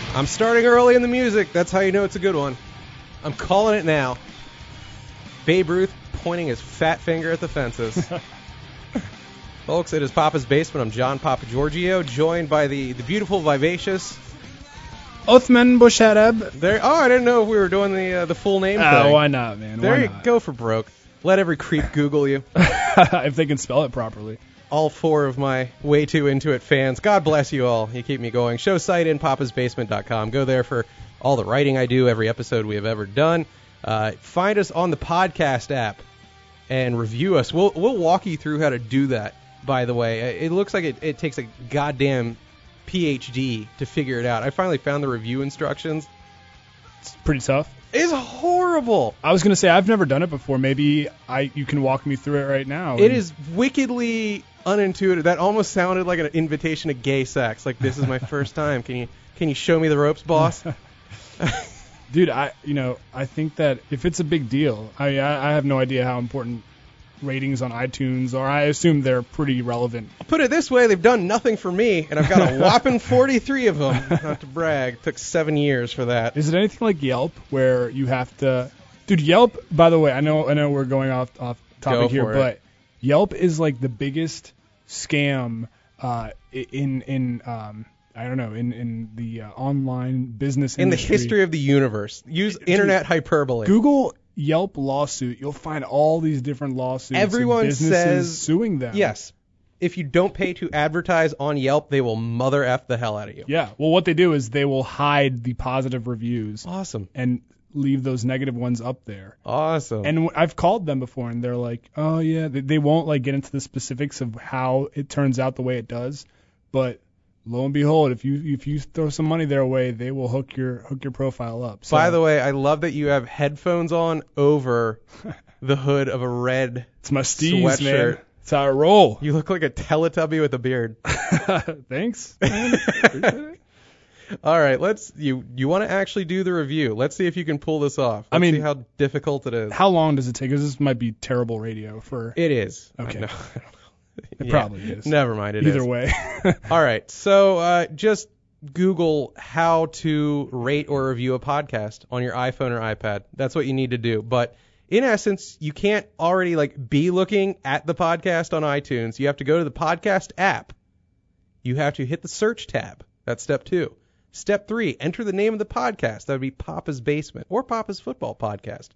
I'm starting early in the music. That's how you know it's a good one. I'm calling it now. Babe Ruth pointing his fat finger at the fences. Folks, it is Papa's Basement. I'm John Papa Giorgio, joined by the beautiful, vivacious Othman Bouchareb. There. Oh, I didn't know if we were doing the full name thing. Why not, man? There you go for broke. Let every creep Google you. If they can spell it properly. All four of my way too into it fans. God bless you all. You keep me going. Show site in papasbasement.com. Go there for all the writing I do, every episode we have ever done. Find us on the podcast app and review us. We'll walk you through how to do that, by the way. It looks like it takes a goddamn PhD to figure it out. I finally found the review instructions. It's pretty tough. It's horrible. I was going to say, I've never done it before. Maybe you can walk me through it right now. It is wickedly unintuitive. That almost sounded like an invitation to gay sex. Like, this is my first time. Can you show me the ropes, boss? Dude, I think that if it's a big deal, I have no idea how important ratings on iTunes are. I assume they're pretty relevant. I'll put it this way, they've done nothing for me, and I've got a whopping 43 of them. Not to brag. It took 7 years for that. Is it anything like Yelp where you have to... Dude, Yelp, by the way, I know we're going off topic here, but Yelp is like the biggest scam in I don't know, in the online business industry. In the history of the universe. Use internet hyperbole. Google Yelp lawsuit. You'll find all these different lawsuits. Everyone of businesses says suing them. Yes. If you don't pay to advertise on Yelp, they will mother F the hell out of you. Yeah. Well, what they do is they will hide the positive reviews. Awesome. And leave those negative ones up there. Awesome. And I've called them before, and they're like, oh, yeah. They won't like get into the specifics of how it turns out the way it does. But lo and behold, if you throw some money their way, they will hook your profile up. So, by the way, I love that you have headphones on over the hood of a red it's my steez, sweatshirt. Man. That's how I roll. You look like a Teletubby with a beard. Thanks, man. All right, you want to actually do the review. Let's see if you can pull this off. Let's see how difficult it is. How long does it take? Because this might be terrible radio for... It is. Okay. It Yeah, probably is. Never mind. Either way. All right. So just Google how to rate or review a podcast on your iPhone or iPad. That's what you need to do. But in essence, you can't already be looking at the podcast on iTunes. You have to go to the podcast app. You have to hit the search tab. That's step 2. Step 3, enter the name of the podcast. That would be Papa's Basement or Papa's Football Podcast.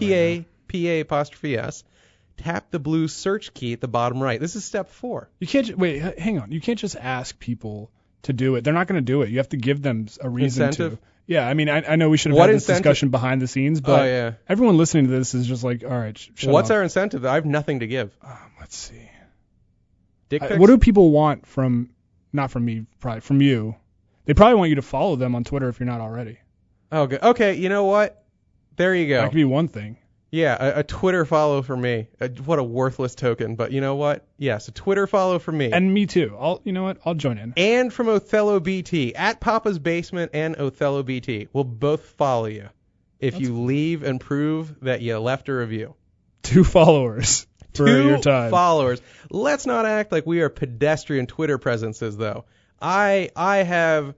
P-A-apostrophe-S. Tap the blue search key at the bottom right. This is step 4. You can't wait. Hang on. You can't just ask people to do it. They're not going to do it. You have to give them a reason Incentive? to. Yeah, I mean, I know we should have had this discussion behind the scenes, but everyone listening to this is just like, all right, shut What's up. our incentive? I have nothing to give. Let's see. Dick pics? What do people want from? Not from me, probably from you. They probably want you to follow them on Twitter if you're not already. Oh, good. Okay, you know what? There you go. That could be one thing. Yeah, a Twitter follow for me. What a worthless token, but you know what? Yes, a Twitter follow for me. And me too. You know what? I'll join in. And from Othello BT, at Papa's Basement and Othello BT. We'll both follow you if you leave and prove that you left a review. 2 followers for your time. 2 followers. Let's not act like we are pedestrian Twitter presences, though. I have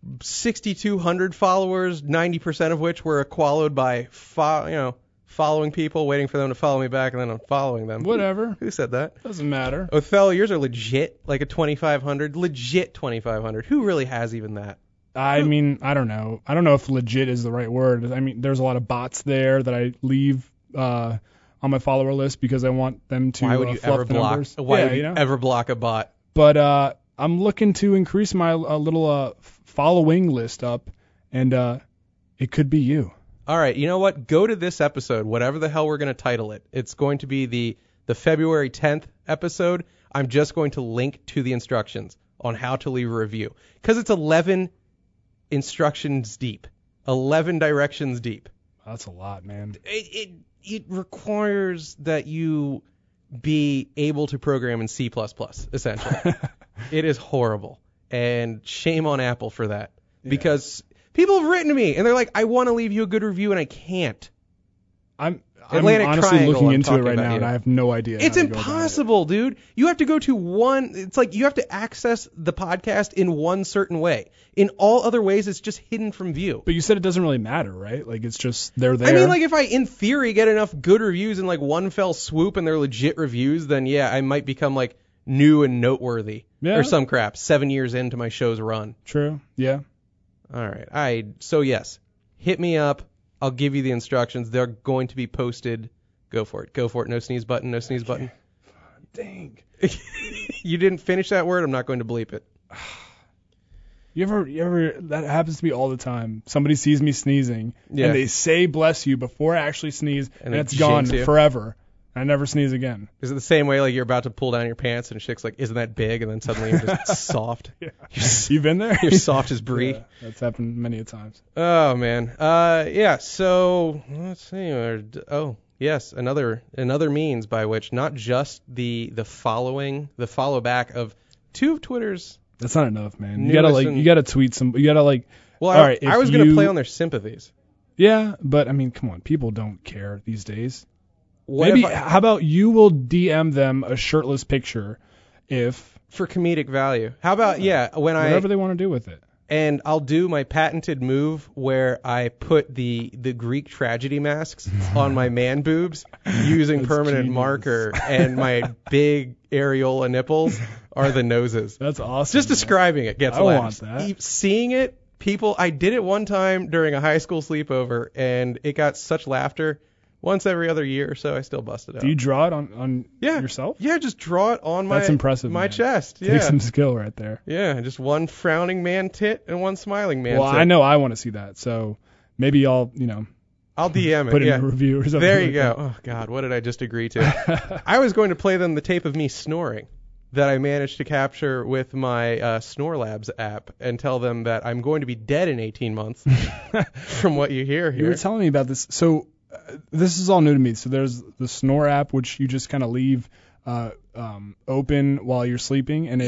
6,200 followers, 90% of which were followed by following people, waiting for them to follow me back, and then unfollowing them. Whatever. Who said that? Doesn't matter. Othello, yours are legit, like a 2,500. Legit 2,500. Who really has even that? I mean, I don't know. I don't know if legit is the right word. I mean, there's a lot of bots there that I leave on my follower list because I want them to Why would you fluff ever the block? numbers. Why would you ever block a bot? But I'm looking to increase my little following list up, and it could be you. All right, you know what? Go to this episode, whatever the hell we're going to title it. It's going to be the February 10th episode. I'm just going to link to the instructions on how to leave a review because it's 11 instructions deep, 11 directions deep. That's a lot, man. It requires that you be able to program in C++, essentially. It is horrible, and shame on Apple for that. Yeah. Because people have written to me, and they're like, I want to leave you a good review, and I can't. I'm Atlantic honestly Triangle, looking I'm into it talking right about now, you. and I have no idea. It's how to go about impossible, dude. You have to go to one. It's like you have to access the podcast in one certain way. In all other ways, it's just hidden from view. But you said it doesn't really matter, right? Like it's just they're there. I mean, like if I, in theory, get enough good reviews in like one fell swoop and they're legit reviews, then yeah, I might become like new and noteworthy or some crap 7 years into my show's run. True. Yeah. All right. So yes, hit me up. I'll give you the instructions. They're going to be posted. Go for it. Go for it. No sneeze button. No sneeze button. Dang. You didn't finish that word. I'm not going to bleep it. You ever, that happens to me all the time. Somebody sees me sneezing, Yeah. and they say bless you before I actually sneeze, and they it's gone jinx you. forever. I never sneeze again. Is it the same way like you're about to pull down your pants and a chick's like, isn't that big? And then suddenly you're just soft. Yeah. You've been there? You're soft as brie. Yeah, that's happened many a times. Oh, man. Yeah, so let's see. Oh, yes, another means by which not just the follow back of two of Twitter's. That's not enough, man. Newest You gotta tweet some. You gotta like. Well, all right, I was going to play on their sympathies. Yeah, but I mean, come on, people don't care these days. What Maybe if how about you will DM them a shirtless picture if for comedic value? How about whatever they want to do with it. And I'll do my patented move where I put the Greek tragedy masks on my man boobs using permanent genius. marker, and my big areola nipples are the noses. That's awesome. Just describing it gets I laughs. want that. Seeing it, people, I did it one time during a high school sleepover, and it got such laughter. Once every other year or so, I still bust it out. Do you draw it on yourself? Yeah, just draw it on That's impressive, my man. chest. Yeah. Takes some skill right there. Yeah, just one frowning man tit and one smiling man tit. Well, I know I want to see that, so maybe I'll DM it. put it in a review or something. There you like go. that. Oh, God, what did I just agree to? I was going to play them the tape of me snoring that I managed to capture with my Snore Labs app and tell them that I'm going to be dead in 18 months from what you hear here. You were telling me about this. So this is all new to me. So there's the Snore app, which you just kind of leave open while you're sleeping, and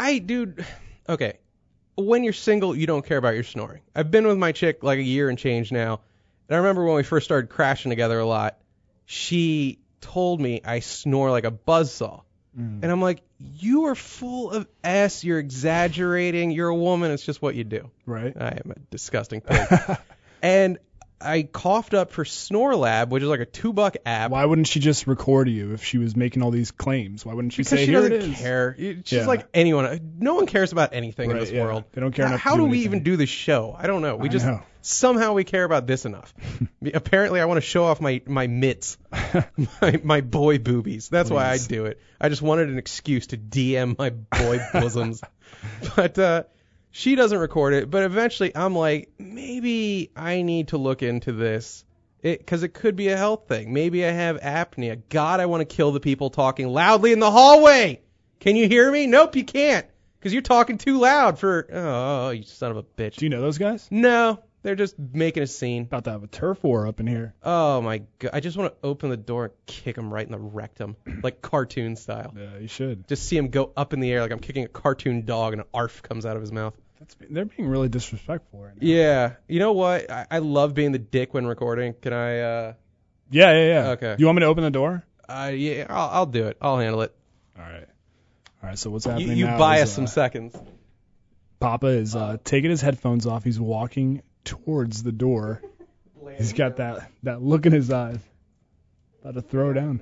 okay. When you're single, you don't care about your snoring. I've been with my chick like a year and change now, and I remember when we first started crashing together a lot, she told me I snore like a buzzsaw. And I'm like, you are full of S, you're exaggerating, you're a woman, it's just what you do. Right. I am a disgusting pig. And I coughed up for Snore Lab, which is like a $2 app. Why wouldn't she just record you if she was making all these claims? Why wouldn't she because say, she here doesn't it is? care. She's like anyone. No one cares about anything in Right, this yeah. world. They don't care enough to How do do we anything. even do this show? I don't know. Somehow we care about this enough. Apparently, I want to show off my mitts, my boy boobies. That's why I do it. I just wanted an excuse to DM my boy bosoms. But she doesn't record it. But eventually, I'm like, maybe I need to look into this. Because it could be a health thing. Maybe I have apnea. God, I want to kill the people talking loudly in the hallway. Can you hear me? Nope, you can't. Because you're talking too loud for... Oh, you son of a bitch. Do you know those guys? No, they're just making a scene. About to have a turf war up in here. Oh, my God. I just want to open the door and kick him right in the rectum. Like cartoon style. Yeah, you should. Just see him go up in the air like I'm kicking a cartoon dog and an arf comes out of his mouth. They're being really disrespectful right now. Yeah. You know what? I love being the dick when recording. Can I... Yeah. Okay. You want me to open the door? Yeah, I'll do it. I'll handle it. All right. So what's happening You now buy is, us some seconds. Papa is taking his headphones off. He's walking towards the door. He's got that look in his eyes. About to throw down.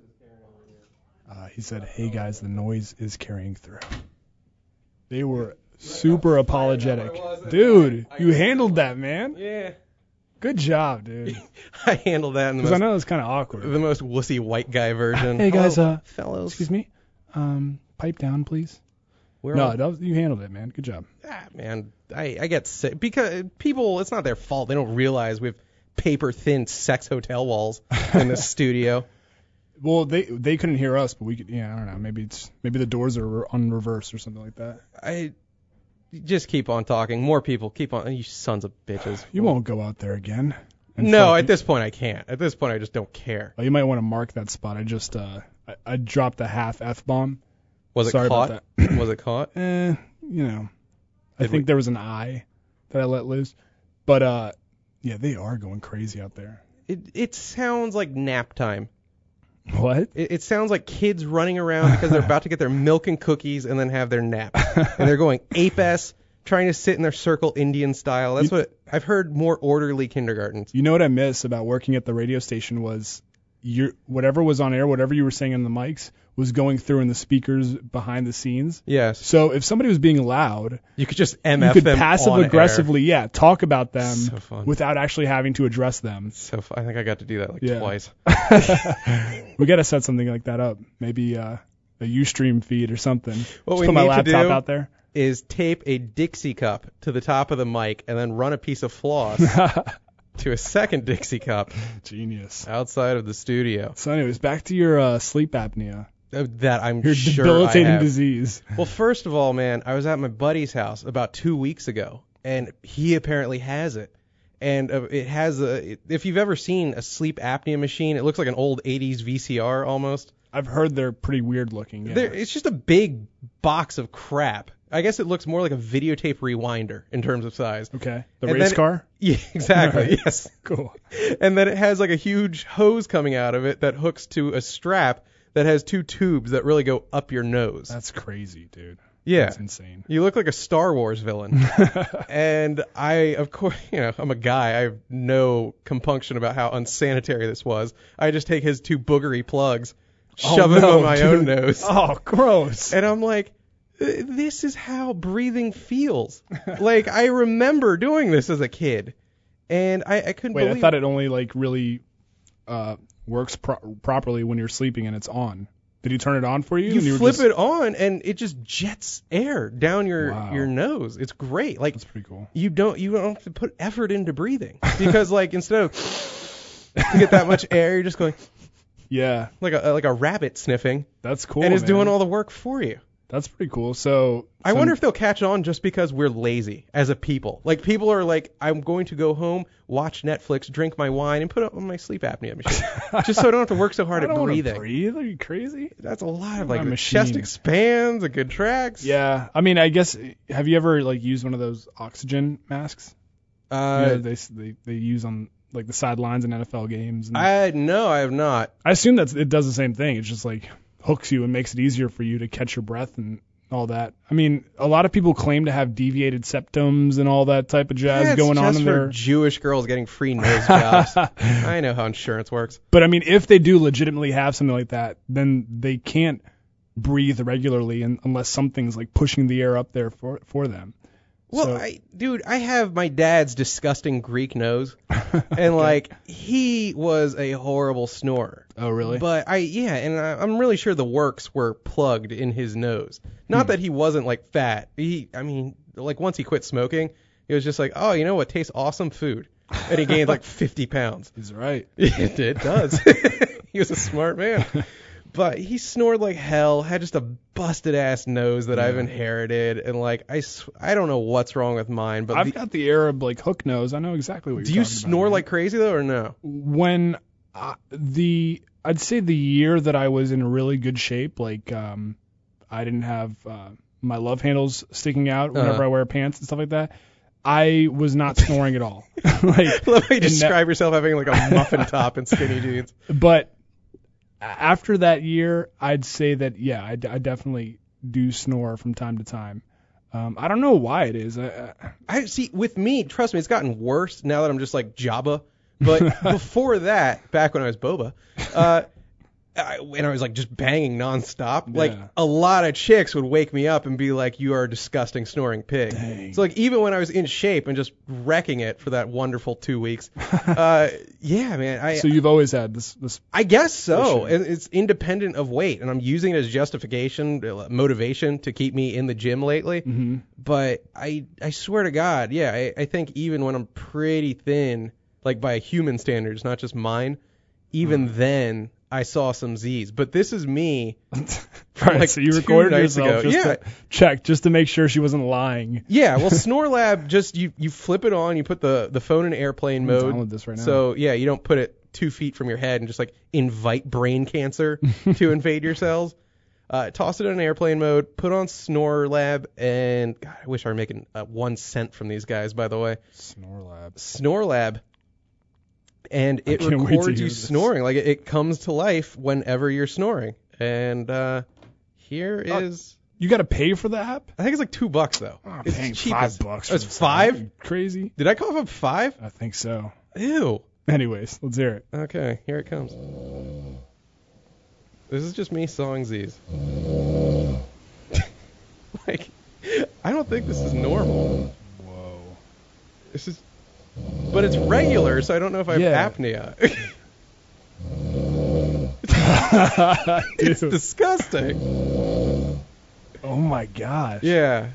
He said, "Hey guys, the noise is carrying through." They were super apologetic. Dude, you handled that, man. Yeah. Good job, dude. I handled that in Because I know it's kind of awkward. the most wussy white guy version. Hey guys, fellows. excuse me. Pipe down, please. You handled it, man. Good job. Man, I get sick because people. It's not their fault. They don't realize we have paper thin sex hotel walls in the studio. Well, they couldn't hear us, but we could. Yeah, I don't know. Maybe the doors are on reverse or something like that. I just keep on talking. More people keep on. You sons of bitches. You won't go out there again. No, at this point I can't. At this point I just don't care. Well, you might want to mark that spot. I just I dropped a half F-bomb. Was it Sorry caught? about that. Was it caught? I think there was an I that I let loose. But yeah, they are going crazy out there. It sounds like nap time. What? It sounds like kids running around because they're about to get their milk and cookies and then have their nap. And they're going ape-ass, trying to sit in their circle Indian style. That's what I've heard, more orderly kindergartens. You know what I miss about working at the radio station was whatever was on air, whatever you were saying on the mics, was going through in the speakers behind the scenes. Yes. So if somebody was being loud, you could just MF them. You could passive aggressively, talk about them without actually having to address them. So fun. I think I got to do that twice. We got to set something like that up. Maybe a Ustream feed or something. What just we put my need laptop to do out there is tape a Dixie cup to the top of the mic and then run a piece of floss to a second Dixie cup. Genius. Outside of the studio. So anyways, back to your sleep apnea. That I'm your sure debilitating I have. disease. Well, first of all, man, I was at my buddy's house about 2 weeks ago, and he apparently has it. And it has if you've ever seen a sleep apnea machine, it looks like an old 80s VCR almost. I've heard they're pretty weird looking. Yeah. It's just a big box of crap. I guess it looks more like a videotape rewinder in terms of size. Okay. The race car? Yeah, exactly. Right. Yes. Cool. And then it has like a huge hose coming out of it that hooks to a strap that has 2 tubes that really go up your nose. That's crazy, dude. Yeah. That's insane. You look like a Star Wars villain. And I, of course, I'm a guy. I have no compunction about how unsanitary this was. I just take his 2 boogery plugs, shove them on my own nose. Oh, gross. And I'm like, this is how breathing feels. Like, I remember doing this as a kid. And I couldn't believe it. I thought it only, really works properly when you're sleeping and it's on. Did he turn it on for you? You flip it on and it just jets air down your nose. It's great. Like, that's pretty cool. You don't have to put effort into breathing because instead of to get that much air, you're just going like a rabbit sniffing. That's cool. And it's doing all the work for you. That's pretty cool. So I wonder if they'll catch on just because we're lazy as a people. Like, people are like, I'm going to go home, watch Netflix, drink my wine, and put it on my sleep apnea machine. Just so I don't have to work so hard at breathing. Breathe? Are you crazy? That's a lot of the chest expands, a good tracks. Yeah. I mean, I guess, have you ever used one of those oxygen masks? They use on the sidelines in NFL games. No, I have not. I assume it does the same thing. It's just hooks you and makes it easier for you to catch your breath and all that. I mean, a lot of people claim to have deviated septums and all that type of jazz going on in their Jewish girls getting free nose jobs. I know how insurance works. But I mean, if they do legitimately have something like that, then they can't breathe regularly unless something's pushing the air up there for them. Well, I have my dad's disgusting Greek nose, and he was a horrible snorer. Oh, really? But I'm really sure the works were plugged in his nose. Not that he wasn't fat. Once he quit smoking, he was just oh, you know what tastes awesome? Food. And he gained 50 pounds. He's right. It does. He was a smart man. But he snored like hell, had just a busted ass nose that I've inherited, and I don't know what's wrong with mine. But I've got the Arab hook nose. I know exactly what you're talking about. Do you snore like crazy though, or no? When I'd say the year that I was in really good shape, I didn't have my love handles sticking out whenever I wear pants and stuff like that. I was not snoring at all. Let me describe yourself having a muffin top and skinny jeans. But after that year, I'd say that, I definitely do snore from time to time. I don't know why it is. I see, with me, trust me, it's gotten worse now that I'm just Jabba. But before that, back when I was Boba, and I was just banging nonstop, a lot of chicks would wake me up and be like, "You are a disgusting snoring pig." Dang. So even when I was in shape and just wrecking it for that wonderful 2 weeks, man. So you've always had this. I guess so, issue. and it's independent of weight, and I'm using it as justification, motivation to keep me in the gym lately. Mm-hmm. But I swear to God, I think even when I'm pretty thin, by human standards, not just mine, even then I saw some Z's. But this is me. Right, so you recorded yourself to check, just to make sure she wasn't lying. Yeah, well, SnoreLab, just you flip it on, you put the phone in airplane mode. Download this right now. So, you don't put it 2 feet from your head and just invite brain cancer to invade your cells. Toss it in airplane mode, put on SnoreLab, and God, I wish I were making 1 cent from these guys, by the way. SnoreLab. SnoreLab. And it records you snoring. Like, it comes to life whenever you're snoring. And here is... You got to pay for the app? I think it's like $2, though. Oh, it's paying cheap. $5. It's $5? Crazy. Did I call it $5? I think so. Ew. Anyways, let's hear it. Okay, here it comes. This is just me sawing Z's. Like, I don't think this is normal. Whoa. This is... But it's regular, so I don't know if I have apnea. It's disgusting. Oh my gosh. Yeah.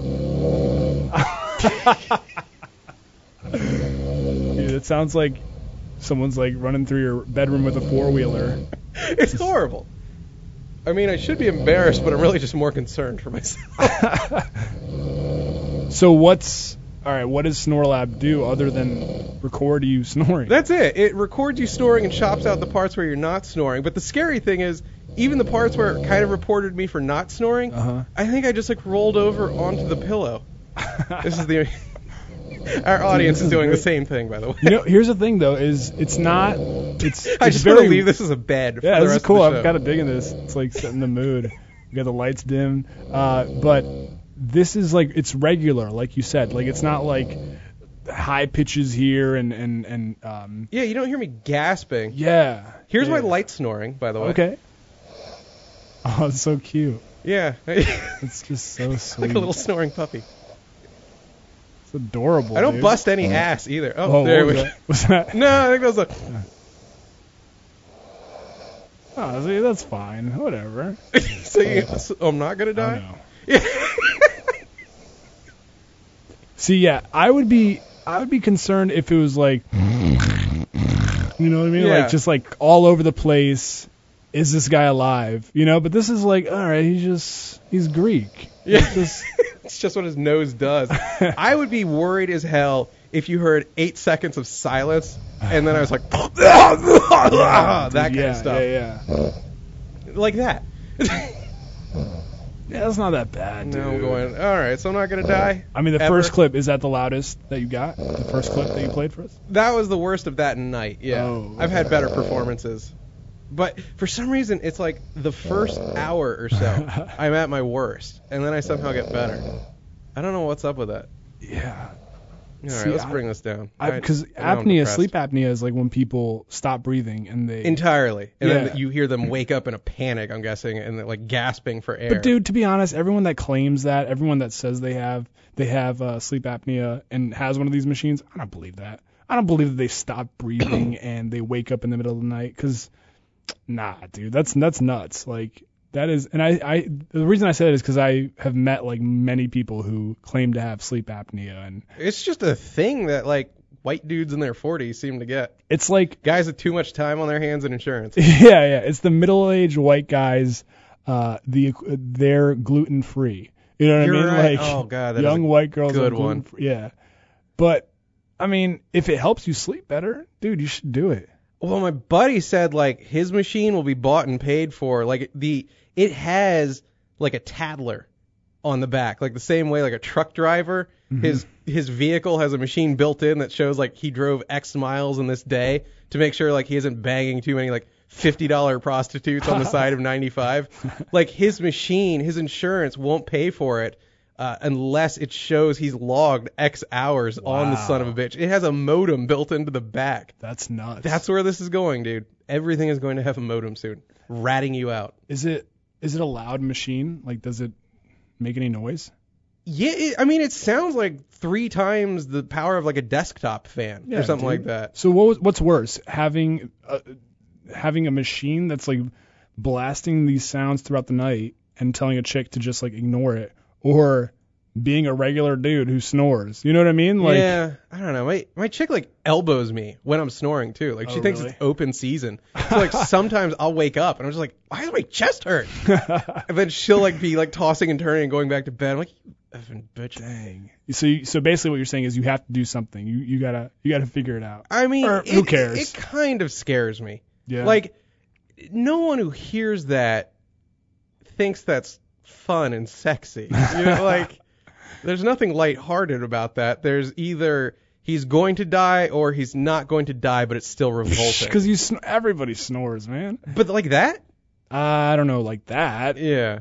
Dude, it sounds like someone's like running through your bedroom with a 4-wheeler. It's horrible. I mean, I should be embarrassed, but I'm really just more concerned for myself. So what does SnoreLab do other than record you snoring? That's it. It records you snoring and chops out the parts where you're not snoring. But the scary thing is, even the parts where it kind of reported me for not snoring, I think I just like rolled over onto the pillow. This is the... Our audience is doing the same thing, by the way. You know, here's the thing, though, is it's not... It's I just want to leave this as a bed for the rest of the show. Yeah, this is cool. I'm kind of digging this. It's like setting the mood. We got the lights dim. But this is like, it's regular, like you said. Like, it's not like high pitches here and yeah, you don't hear me gasping. Yeah. Here's my light snoring, by the way. Okay. Oh, it's so cute. Yeah. It's just so sweet. Like a little snoring puppy. It's adorable. I don't bust any ass either. Oh, there we go. Was that? No, I think that was a... Oh, see, that's fine. Whatever. So I'm not going to die? Oh, no. Yeah. See, yeah, I would be concerned if it was like, you know what I mean? Yeah. Like just like all over the place. Is this guy alive? You know, but this is like, all right, he's Greek. Yeah. It's just what his nose does. I would be worried as hell if you heard 8 seconds of silence and then I was like, that kind of stuff. Yeah. Like that. Yeah, that's not that bad, dude. No, I'm going, all right, so I'm not going to die? I mean, the first clip, is that the loudest that you got? The first clip that you played for us? That was the worst of that night, yeah. Oh, okay. I've had better performances. But for some reason, it's like the first hour or so, I'm at my worst, and then I somehow get better. I don't know what's up with that. Yeah. All right, let's bring this down. Because apnea, sleep apnea is like when people stop breathing and they... Entirely. And then you hear them wake up in a panic, I'm guessing, and they're like gasping for air. But dude, to be honest, everyone that claims that, everyone that says they have sleep apnea and has one of these machines, I don't believe that. I don't believe that they stop breathing and they wake up in the middle of the night, because, nah, dude, that's nuts. Like, that is, and I the reason I say that is because I have met like many people who claim to have sleep apnea, and it's just a thing that like white dudes in their 40s seem to get. It's like guys with too much time on their hands and insurance. Yeah, it's the middle-aged white guys. They're gluten free. You know what I mean? Right. Like, oh god, that young is a white girls good are one. Gluten-free. Yeah, but I mean, if it helps you sleep better, dude, you should do it. Well, my buddy said like his machine will be bought and paid for. Like it has like a tattler on the back, like the same way like a truck driver. Mm-hmm. His vehicle has a machine built in that shows like he drove X miles in this day to make sure like he isn't banging too many like $50 prostitutes on the side of 95. Like his machine, his insurance won't pay for it unless it shows he's logged X hours on the son of a bitch. It has a modem built into the back. That's nuts. That's where this is going, dude. Everything is going to have a modem soon, ratting you out. Is it a loud machine? Like, does it make any noise? Yeah, I mean, it sounds like 3 times the power of like a desktop fan or something like that. So what's worse, having a machine that's like blasting these sounds throughout the night and telling a chick to just like ignore it, or being a regular dude who snores? You know what I mean? Like, yeah, I don't know. My chick like elbows me when I'm snoring too. Like she thinks it's open season. So like sometimes I'll wake up and I'm just like, why does my chest hurt? And then she'll like be like tossing and turning and going back to bed. I'm like, you effing bitch. Dang. So basically what you're saying is you have to do something. You gotta figure it out. I mean, who cares? It kind of scares me. Yeah. Like no one who hears that thinks that's fun and sexy. You know, like there's nothing lighthearted about that. There's either he's going to die or he's not going to die, but it's still revolting. Because everybody snores, man. But like that? I don't know, like that. Yeah.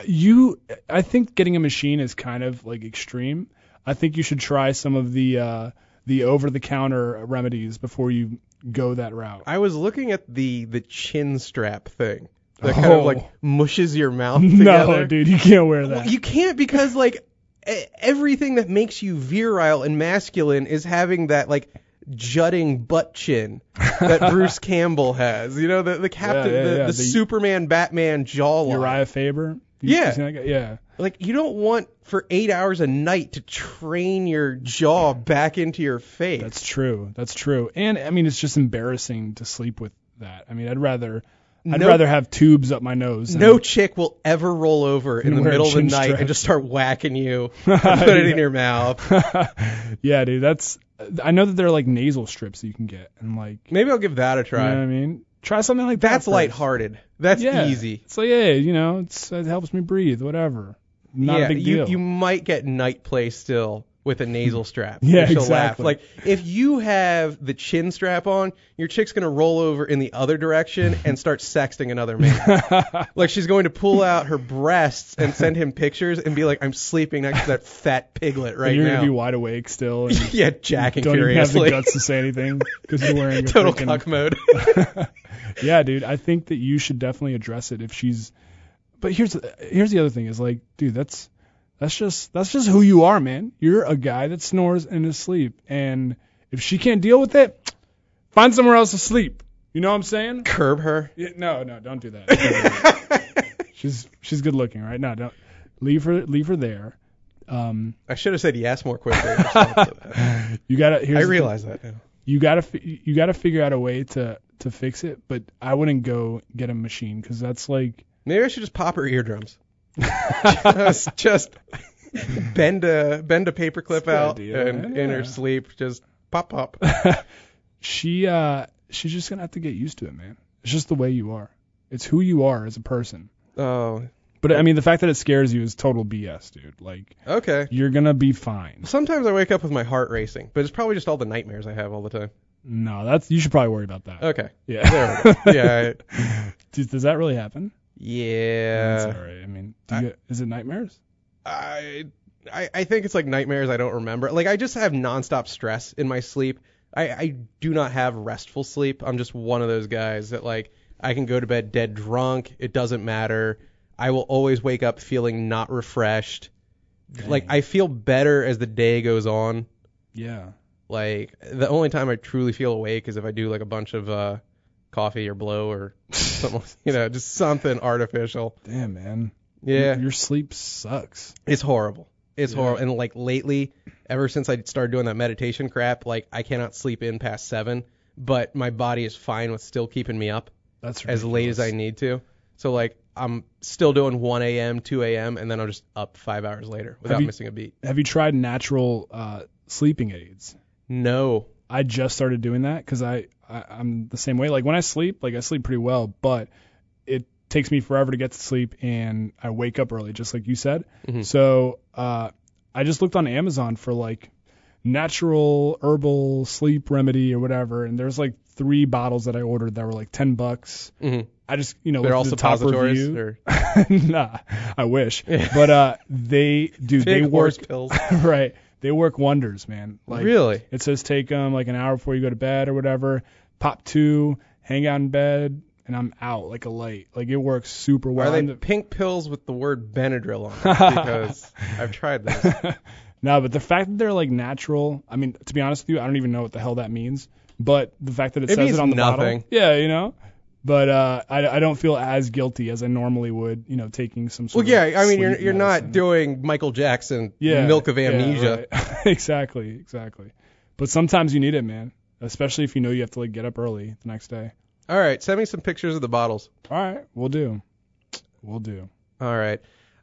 I think getting a machine is kind of like extreme. I think you should try some of the over-the-counter remedies before you go that route. I was looking at the chin strap thing that kind of like mushes your mouth together. No, dude, you can't wear that. Well, you can't because like everything that makes you virile and masculine is having that like jutting butt chin that Bruce Campbell has. You know, the captain, the Superman, Batman jawline. Uriah Faber. Yeah. Like, you don't want for 8 hours a night to train your jaw back into your face. That's true. And, I mean, it's just embarrassing to sleep with that. I mean, I'd rather have tubes up my nose. No chick will ever roll over in the middle of the night and just start whacking you and put it in your mouth. Yeah, dude, I know that there are, like, nasal strips that you can get. And like, maybe I'll give that a try. You know what I mean? Try something like that. That's lighthearted. That's easy. It's like, hey, you know, it helps me breathe, whatever. Not a big deal. You might get night play still with a nasal strap. Yeah, she'll exactly. Laugh. Like, if you have the chin strap on, your chick's going to roll over in the other direction and start sexting another man. Like, she's going to pull out her breasts and send him pictures and be like, I'm sleeping next to that fat piglet right now. You're going to be wide awake still. And yeah, jacking don't furiously. Don't even have the guts to say anything because you're wearing a total cuck mode. Yeah, dude, I think that you should definitely address it if she's... But here's the other thing is like, dude, that's just who you are, man. You're a guy that snores in his sleep, and if she can't deal with it, find somewhere else to sleep. You know what I'm saying? Curb her. Yeah, no, don't do that. She's good looking, right? No, don't leave her there. I should have said yes more quickly. You gotta. I realize that now. You gotta figure out a way to fix it, but I wouldn't go get a machine because that's like. Maybe I should just pop her eardrums. just bend a paperclip out and in her sleep just pop. She's just gonna have to get used to it, man. It's just the way you are. It's who you are as a person. Oh. But I mean, the fact that it scares you is total BS, dude. Like, okay, you're gonna be fine. Sometimes I wake up with my heart racing, but it's probably just all the nightmares I have all the time. No, you should probably worry about that. Okay. Yeah. There we go. Yeah. Does that really happen? Yeah. That's all right. I mean, is it nightmares? I think it's like nightmares I don't remember. Like, I just have nonstop stress in my sleep. I do not have restful sleep. I'm just one of those guys that, like, I can go to bed dead drunk. It doesn't matter. I will always wake up feeling not refreshed. Dang. Like, I feel better as the day goes on. Yeah. Like, the only time I truly feel awake is if I do, like, a bunch of coffee or blow or something, you know, just something artificial. Damn, man. Yeah. Your sleep sucks. It's horrible. It's horrible. And, like, lately, ever since I started doing that meditation crap, like, I cannot sleep in past 7, but my body is fine with still keeping me up. That's ridiculous. As late as I need to. So, like, I'm still doing 1 a.m., 2 a.m., and then I'll just up 5 hours later without missing a beat. Have you tried natural sleeping aids? No. I just started doing that because I'm the same way. Like, when I sleep, like, I sleep pretty well, but it takes me forever to get to sleep, and I wake up early, just like you said. Mm-hmm. So I just looked on Amazon for, like, natural herbal sleep remedy or whatever, and there's, like, 3 bottles that I ordered that were, like, $10. Mm-hmm. I just, you know, they're all the suppositories? Top review. Nah, I wish. But they horse work. Pills. Right. They work wonders, man. Like, really? It says take them like an hour before you go to bed or whatever. Pop 2, hang out in bed, and I'm out like a light. Like, it works super well. Are they pink pills with the word Benadryl on it? Because I've tried those. No, but the fact that they're like natural, I mean, to be honest with you, I don't even know what the hell that means. But the fact that it says it on the bottle. Yeah, you know. But I don't feel as guilty as I normally would, you know, taking some sort of I mean, you're medicine. not doing Michael Jackson milk of amnesia. Yeah, right. Exactly. But sometimes you need it, man, especially if you know you have to, like, get up early the next day. All right, send me some pictures of the bottles. All right, we'll do. All right.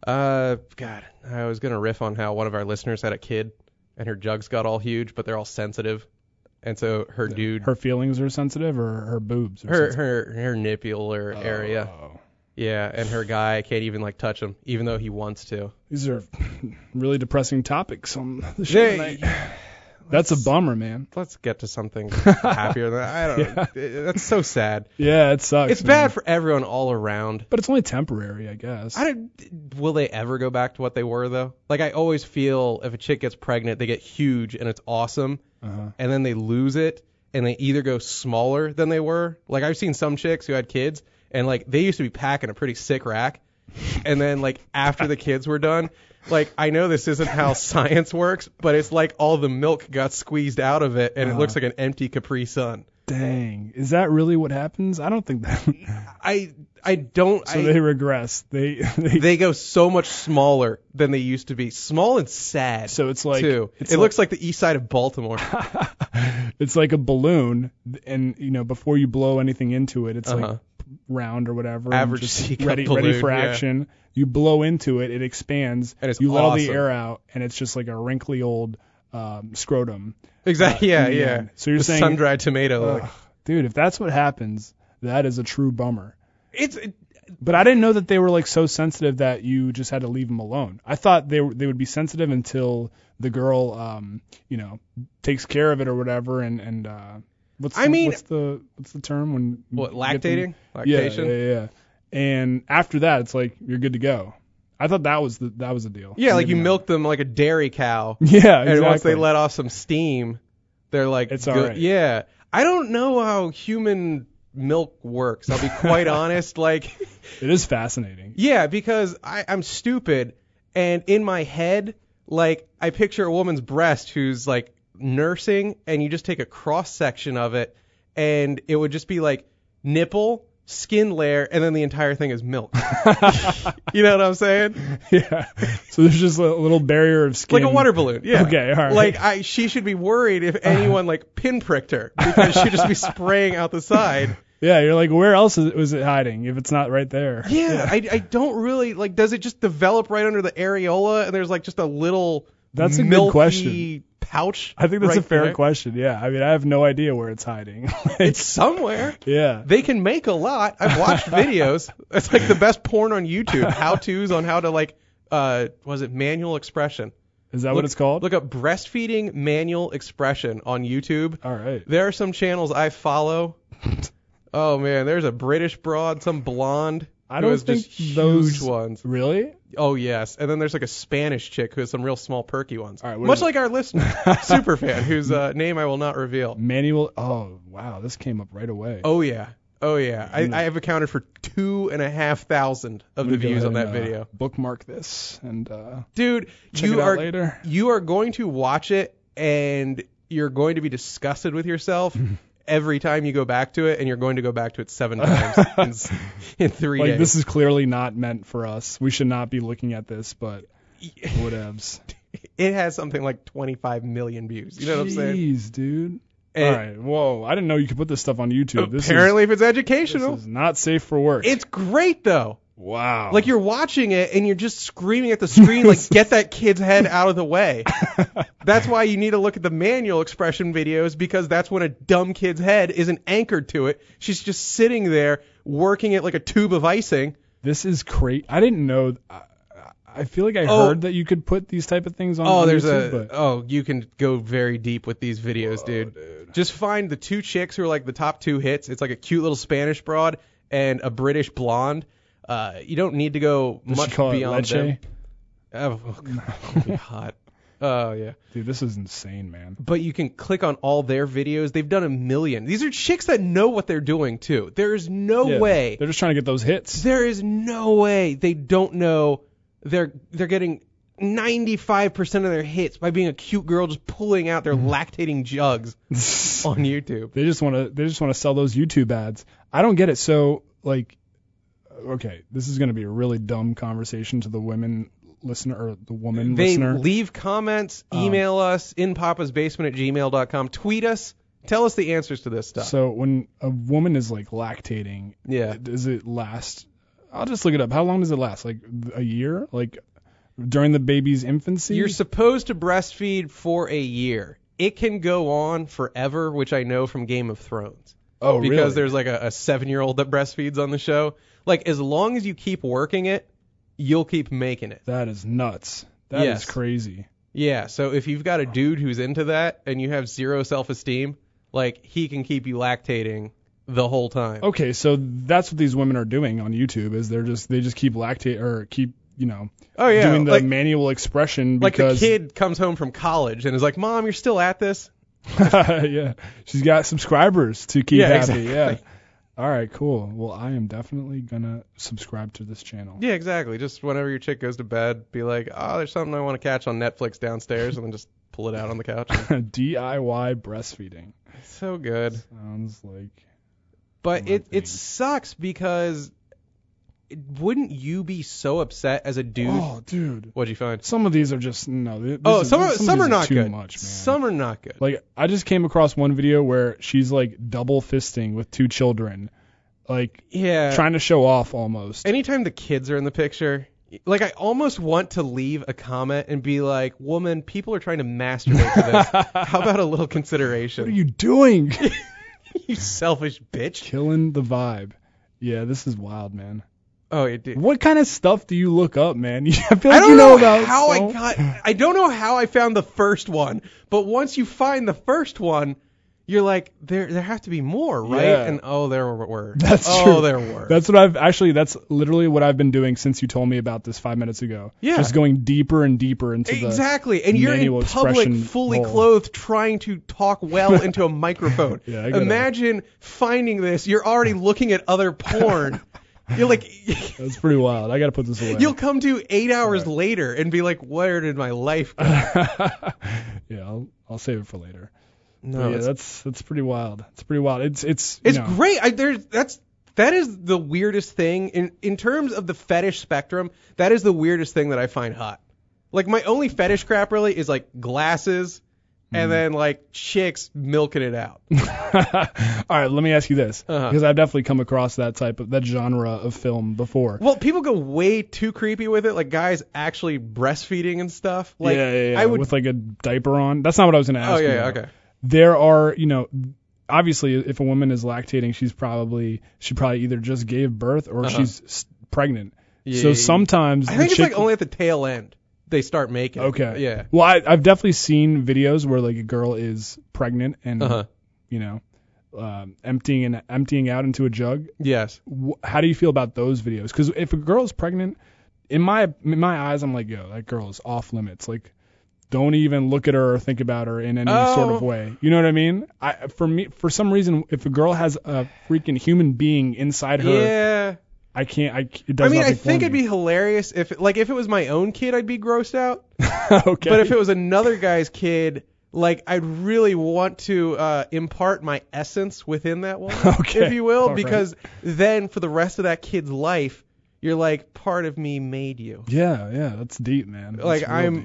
God, I was going to riff on how one of our listeners had a kid, and her jugs got all huge, but they're all sensitive. And so her feelings are sensitive, or her boobs? Her nipple area. Yeah, and her guy can't even, like, touch them, even though he wants to. These are really depressing topics on the show tonight. That's a bummer, man. Let's get to something happier than that. I don't know. That's so sad. Yeah, it sucks. It's bad for everyone all around. But it's only temporary, I guess. Will they ever go back to what they were, though? Like, I always feel if a chick gets pregnant, they get huge and it's awesome, and then they lose it, and they either go smaller than they were. Like, I've seen some chicks who had kids, and, like, they used to be packing a pretty sick rack, and then, like, after the kids were done, like, I know this isn't how science works, but it's like all the milk got squeezed out of it, and it looks like an empty Capri Sun. Dang. Is that really what happens? I don't think that. I don't. So they regress. They go so much smaller than they used to be. Small and sad. So it's like too. It looks like the east side of Baltimore. It's like a balloon, and before you blow anything into it, it's like round or whatever. Average just ready for action. You blow into it, it expands. And it's you let awesome. all the air out, and it's just like a wrinkly old scrotum. Exactly. Yeah. So you're saying sun-dried tomato. Dude, if that's what happens, that is a true bummer. But I didn't know that they were like so sensitive that you just had to leave them alone. I thought they would be sensitive until the girl, takes care of it or whatever. And what's the term when lactating? Lactation? Yeah. And after that, it's like you're good to go. I thought that was the deal. Yeah, like you milk them like a dairy cow. Yeah, exactly. And once they let off some steam, they're like, it's all right. Yeah. I don't know how human milk works. I'll be quite honest. Like, it is fascinating. Yeah, because I'm stupid, and in my head, like, I picture a woman's breast who's like nursing, and you just take a cross section of it, and it would just be like nipple, skin layer, and then the entire thing is milk. You know what I'm saying? Yeah. So there's just a little barrier of skin. Like a water balloon. Yeah. Okay, all right. Like, she should be worried if anyone like pinpricked her, because she'd just be spraying out the side. Yeah, you're like, where else was it hiding if it's not right there? Yeah. I don't really, like, does it just develop right under the areola, and there's like just a little That's a good question. Pouch? I think that's right a fair there? question. Yeah. I mean, I have no idea where it's hiding. It's somewhere. Yeah. They can make a lot. I've watched videos. It's like the best porn on YouTube. How-tos on how to, like, was it manual expression? Is that what it's called? Look up breastfeeding manual expression on YouTube. All right. There are some channels I follow. Oh, man. There's a British broad, some blonde. I don't think just those huge ones. Really? Oh, yes. And then there's like a Spanish chick who has some real small perky ones. All right, much like our listener, Superfan, whose name I will not reveal. Manual. Oh, wow. This came up right away. Oh, yeah. I have accounted for 2,500 of the views on that video. Bookmark this and dude, check it out later. You are going to watch it and you're going to be disgusted with yourself every time you go back to it, and you're going to go back to it 7 times in 3 days. This is clearly not meant for us. We should not be looking at this, but whatevs. It has something like 25 million views. You know what I'm saying? Jeez, dude. All right. Whoa. I didn't know you could put this stuff on YouTube. Apparently, if it's educational. This is not safe for work. It's great, though. Wow. Like, you're watching it, and you're just screaming at the screen, like, get that kid's head out of the way. That's why you need to look at the manual expression videos, because that's when a dumb kid's head isn't anchored to it. She's just sitting there, working it like a tube of icing. This is crazy. I didn't know. I feel like I heard that you could put these type of things on YouTube. You can go very deep with these videos, dude. Just find the 2 chicks who are like the top 2 hits. It's like a cute little Spanish broad and a British blonde. You don't need to go much beyond them. Oh, hot. Oh, yeah. Dude, this is insane, man. But you can click on all their videos. They've done 1 million. These are chicks that know what they're doing, too. There is no way. They're just trying to get those hits. There is no way they don't know they're getting 95% of their hits by being a cute girl just pulling out their lactating jugs on YouTube. They just want to sell those YouTube ads. I don't get it. So, like, okay, this is going to be a really dumb conversation to the women listener or the woman listener. They leave comments, email us, inpapasbasement@gmail.com, tweet us, tell us the answers to this stuff. So when a woman is like lactating, does it last? I'll just look it up. How long does it last? Like a year? Like during the baby's infancy? You're supposed to breastfeed for a year. It can go on forever, which I know from Game of Thrones. Oh, because really? there's like a 7-year-old that breastfeeds on the show. Like, as long as you keep working it, you'll keep making it. That is nuts. That is crazy. Yeah, so if you've got a dude who's into that and you have zero self-esteem, like, he can keep you lactating the whole time. Okay, so that's what these women are doing on YouTube is they just keep doing the manual expression because like the kid comes home from college and is like, "Mom, you're still at this?" Yeah, she's got subscribers to keep happy. Exactly. Yeah. All right, cool. Well, I am definitely gonna subscribe to this channel. Yeah, exactly. Just whenever your chick goes to bed, be like, "Oh, there's something I want to catch on Netflix downstairs," and then just pull it out on the couch. DIY breastfeeding. So good. Sounds like. But it sucks because wouldn't you be so upset as a dude? Oh, dude. What'd you find? Some of these are just some are not good. Much, man. Some are not good. Like, I just came across one video where she's like double fisting with 2 children, like trying to show off almost. Anytime the kids are in the picture, like, I almost want to leave a comment and be like, "Woman, people are trying to masturbate to this. How about a little consideration?" What are you doing? You selfish bitch. Killing the vibe. Yeah, this is wild, man. Oh, it did. What kind of stuff do you look up, man? I feel like you know about how I don't know how I found the first one, but once you find the first one, you're like, there have to be more, right? Yeah. And there were. That's true. Oh, there were. That's literally what I've been doing since you told me about this 5 minutes ago. Yeah. Just going deeper and deeper into exactly. And you're in public, fully clothed, trying to talk well into a microphone. Yeah, imagine finding this. You're already looking at other porn. You're like, that's pretty wild. I gotta put this away. You'll come to 8 hours later and be like, where did my life go? Yeah, I'll save it for later. No, yeah, that's pretty wild. It's pretty wild. It's great. That is the weirdest thing in terms of the fetish spectrum. That is the weirdest thing that I find hot. Like, my only fetish crap really is like glasses. And then, like, chicks milking it out. All right, let me ask you this, because I've definitely come across that genre of film before. Well, people go way too creepy with it, like guys actually breastfeeding and stuff. Like, yeah. With like a diaper on. That's not what I was going to ask you about. Okay. There are, obviously, if a woman is lactating, she probably either just gave birth or she's pregnant. Yeah, so sometimes I think it's like only at the tail end they start making. Okay. Yeah. Well, I've definitely seen videos where like a girl is pregnant and emptying out into a jug. Yes. How do you feel about those videos? Because if a girl is pregnant, in my eyes, I'm like, yo, that girl is off limits. Like, don't even look at her or think about her in any sort of way. You know what I mean? For some reason, if a girl has a freaking human being inside her. Yeah. I can't. It does I think it'd be hilarious if it was my own kid, I'd be grossed out. Okay. But if it was another guy's kid, like, I'd really want to impart my essence within that one, if you will, because then for the rest of that kid's life, you're like, part of me made you. Yeah, that's deep, man. Like, I'm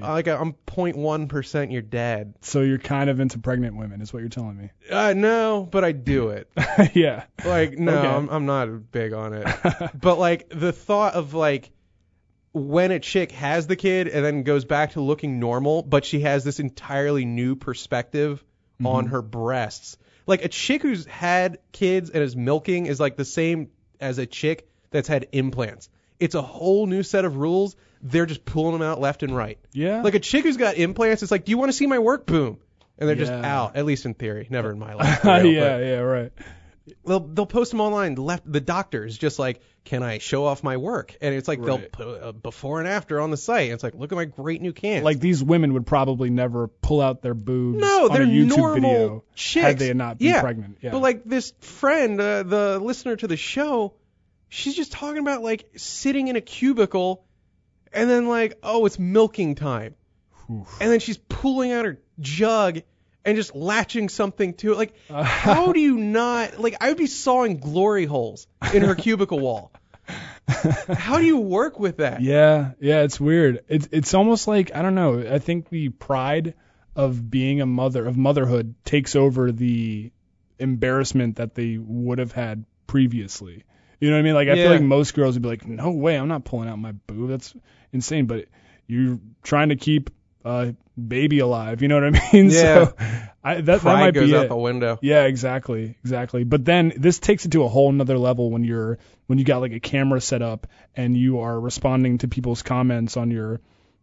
0.1% your dad. So you're kind of into pregnant women, is what you're telling me. No, but I do it. Yeah. Like, no, okay. I'm not big on it. But like the thought of like when a chick has the kid and then goes back to looking normal, but she has this entirely new perspective on her breasts. Like, a chick who's had kids and is milking is like the same as a chick that's had implants. It's a whole new set of rules. They're just pulling them out left and right. Yeah. Like, a chick who's got implants, it's like, do you want to see my work? Boom. And they're just out, at least in theory. Never in my life. Yeah, right. They'll post them online. The doctors just like, can I show off my work? And it's like they'll put a before and after on the site. It's like, look at my great new can. Like, these women would probably never pull out their boobs on a YouTube normal video chicks. Had they not been pregnant. Yeah. But like this friend, the listener to the show, she's just talking about like sitting in a cubicle and then like, oh, it's milking time. Oof. And then she's pulling out her jug and just latching something to it. Like, how do you not, like, I would be sawing glory holes in her cubicle wall. How do you work with that? Yeah, it's weird. It's almost like, I don't know, I think the pride of being a mother, of motherhood, takes over the embarrassment that they would have had previously. You know what I mean? Like, I feel like most girls would be like, no way, I'm not pulling out my boob. That's insane. But you're trying to keep baby alive. You know what I mean? Yeah. So that might goes be out the window. Yeah, exactly. But then this takes it to a whole nother level when you got like a camera set up and you are responding to people's comments on your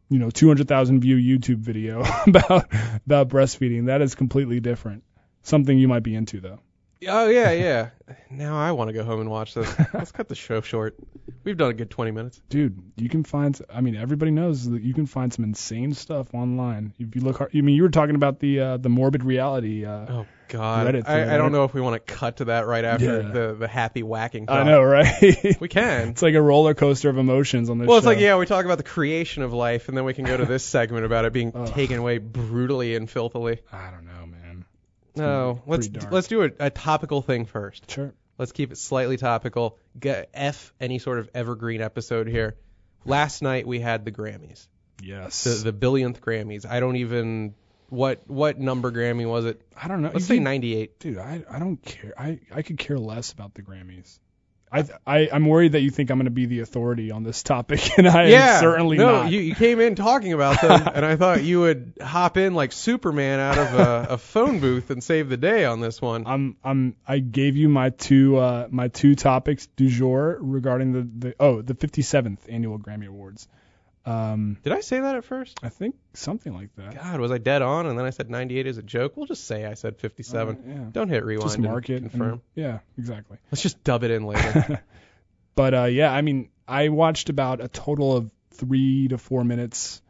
200,000 view YouTube video about breastfeeding. That is completely different. Something you might be into, though. Oh, yeah. Now I want to go home and watch this. Let's cut the show short. We've done a good 20 minutes. Dude, you can find, everybody knows that you can find some insane stuff online. If you look hard, you were talking about the morbid reality. Oh, God. Reddit I don't know if we want to cut to that right after the happy whacking talk. I know, right? We can. It's like a roller coaster of emotions on this show. Well, it's like, we talk about the creation of life, and then we can go to this segment about it being taken away brutally and filthily. I don't know, man. No, let's do a topical thing first. Sure. Let's keep it slightly topical. F any sort of evergreen episode here. Last night we had the Grammys. Yes. The billionth Grammys. I don't even what number Grammy was it? I don't know. Let's say 98. Dude, I don't care. I could care less about the Grammys. I'm worried that you think I'm going to be the authority on this topic, and I am certainly not. No, you came in talking about them, and I thought you would hop in like Superman out of a phone booth and save the day on this one. I gave you my two topics du jour regarding the 57th annual Grammy Awards. Did I say that at first? I think something like that. God, was I dead on? And then I said 98 as a joke. We'll just say I said 57. Yeah. Don't hit rewind. Just mark it. Confirm. Yeah, exactly. Let's just dub it in later. But I watched about a total of 3 to 4 minutes.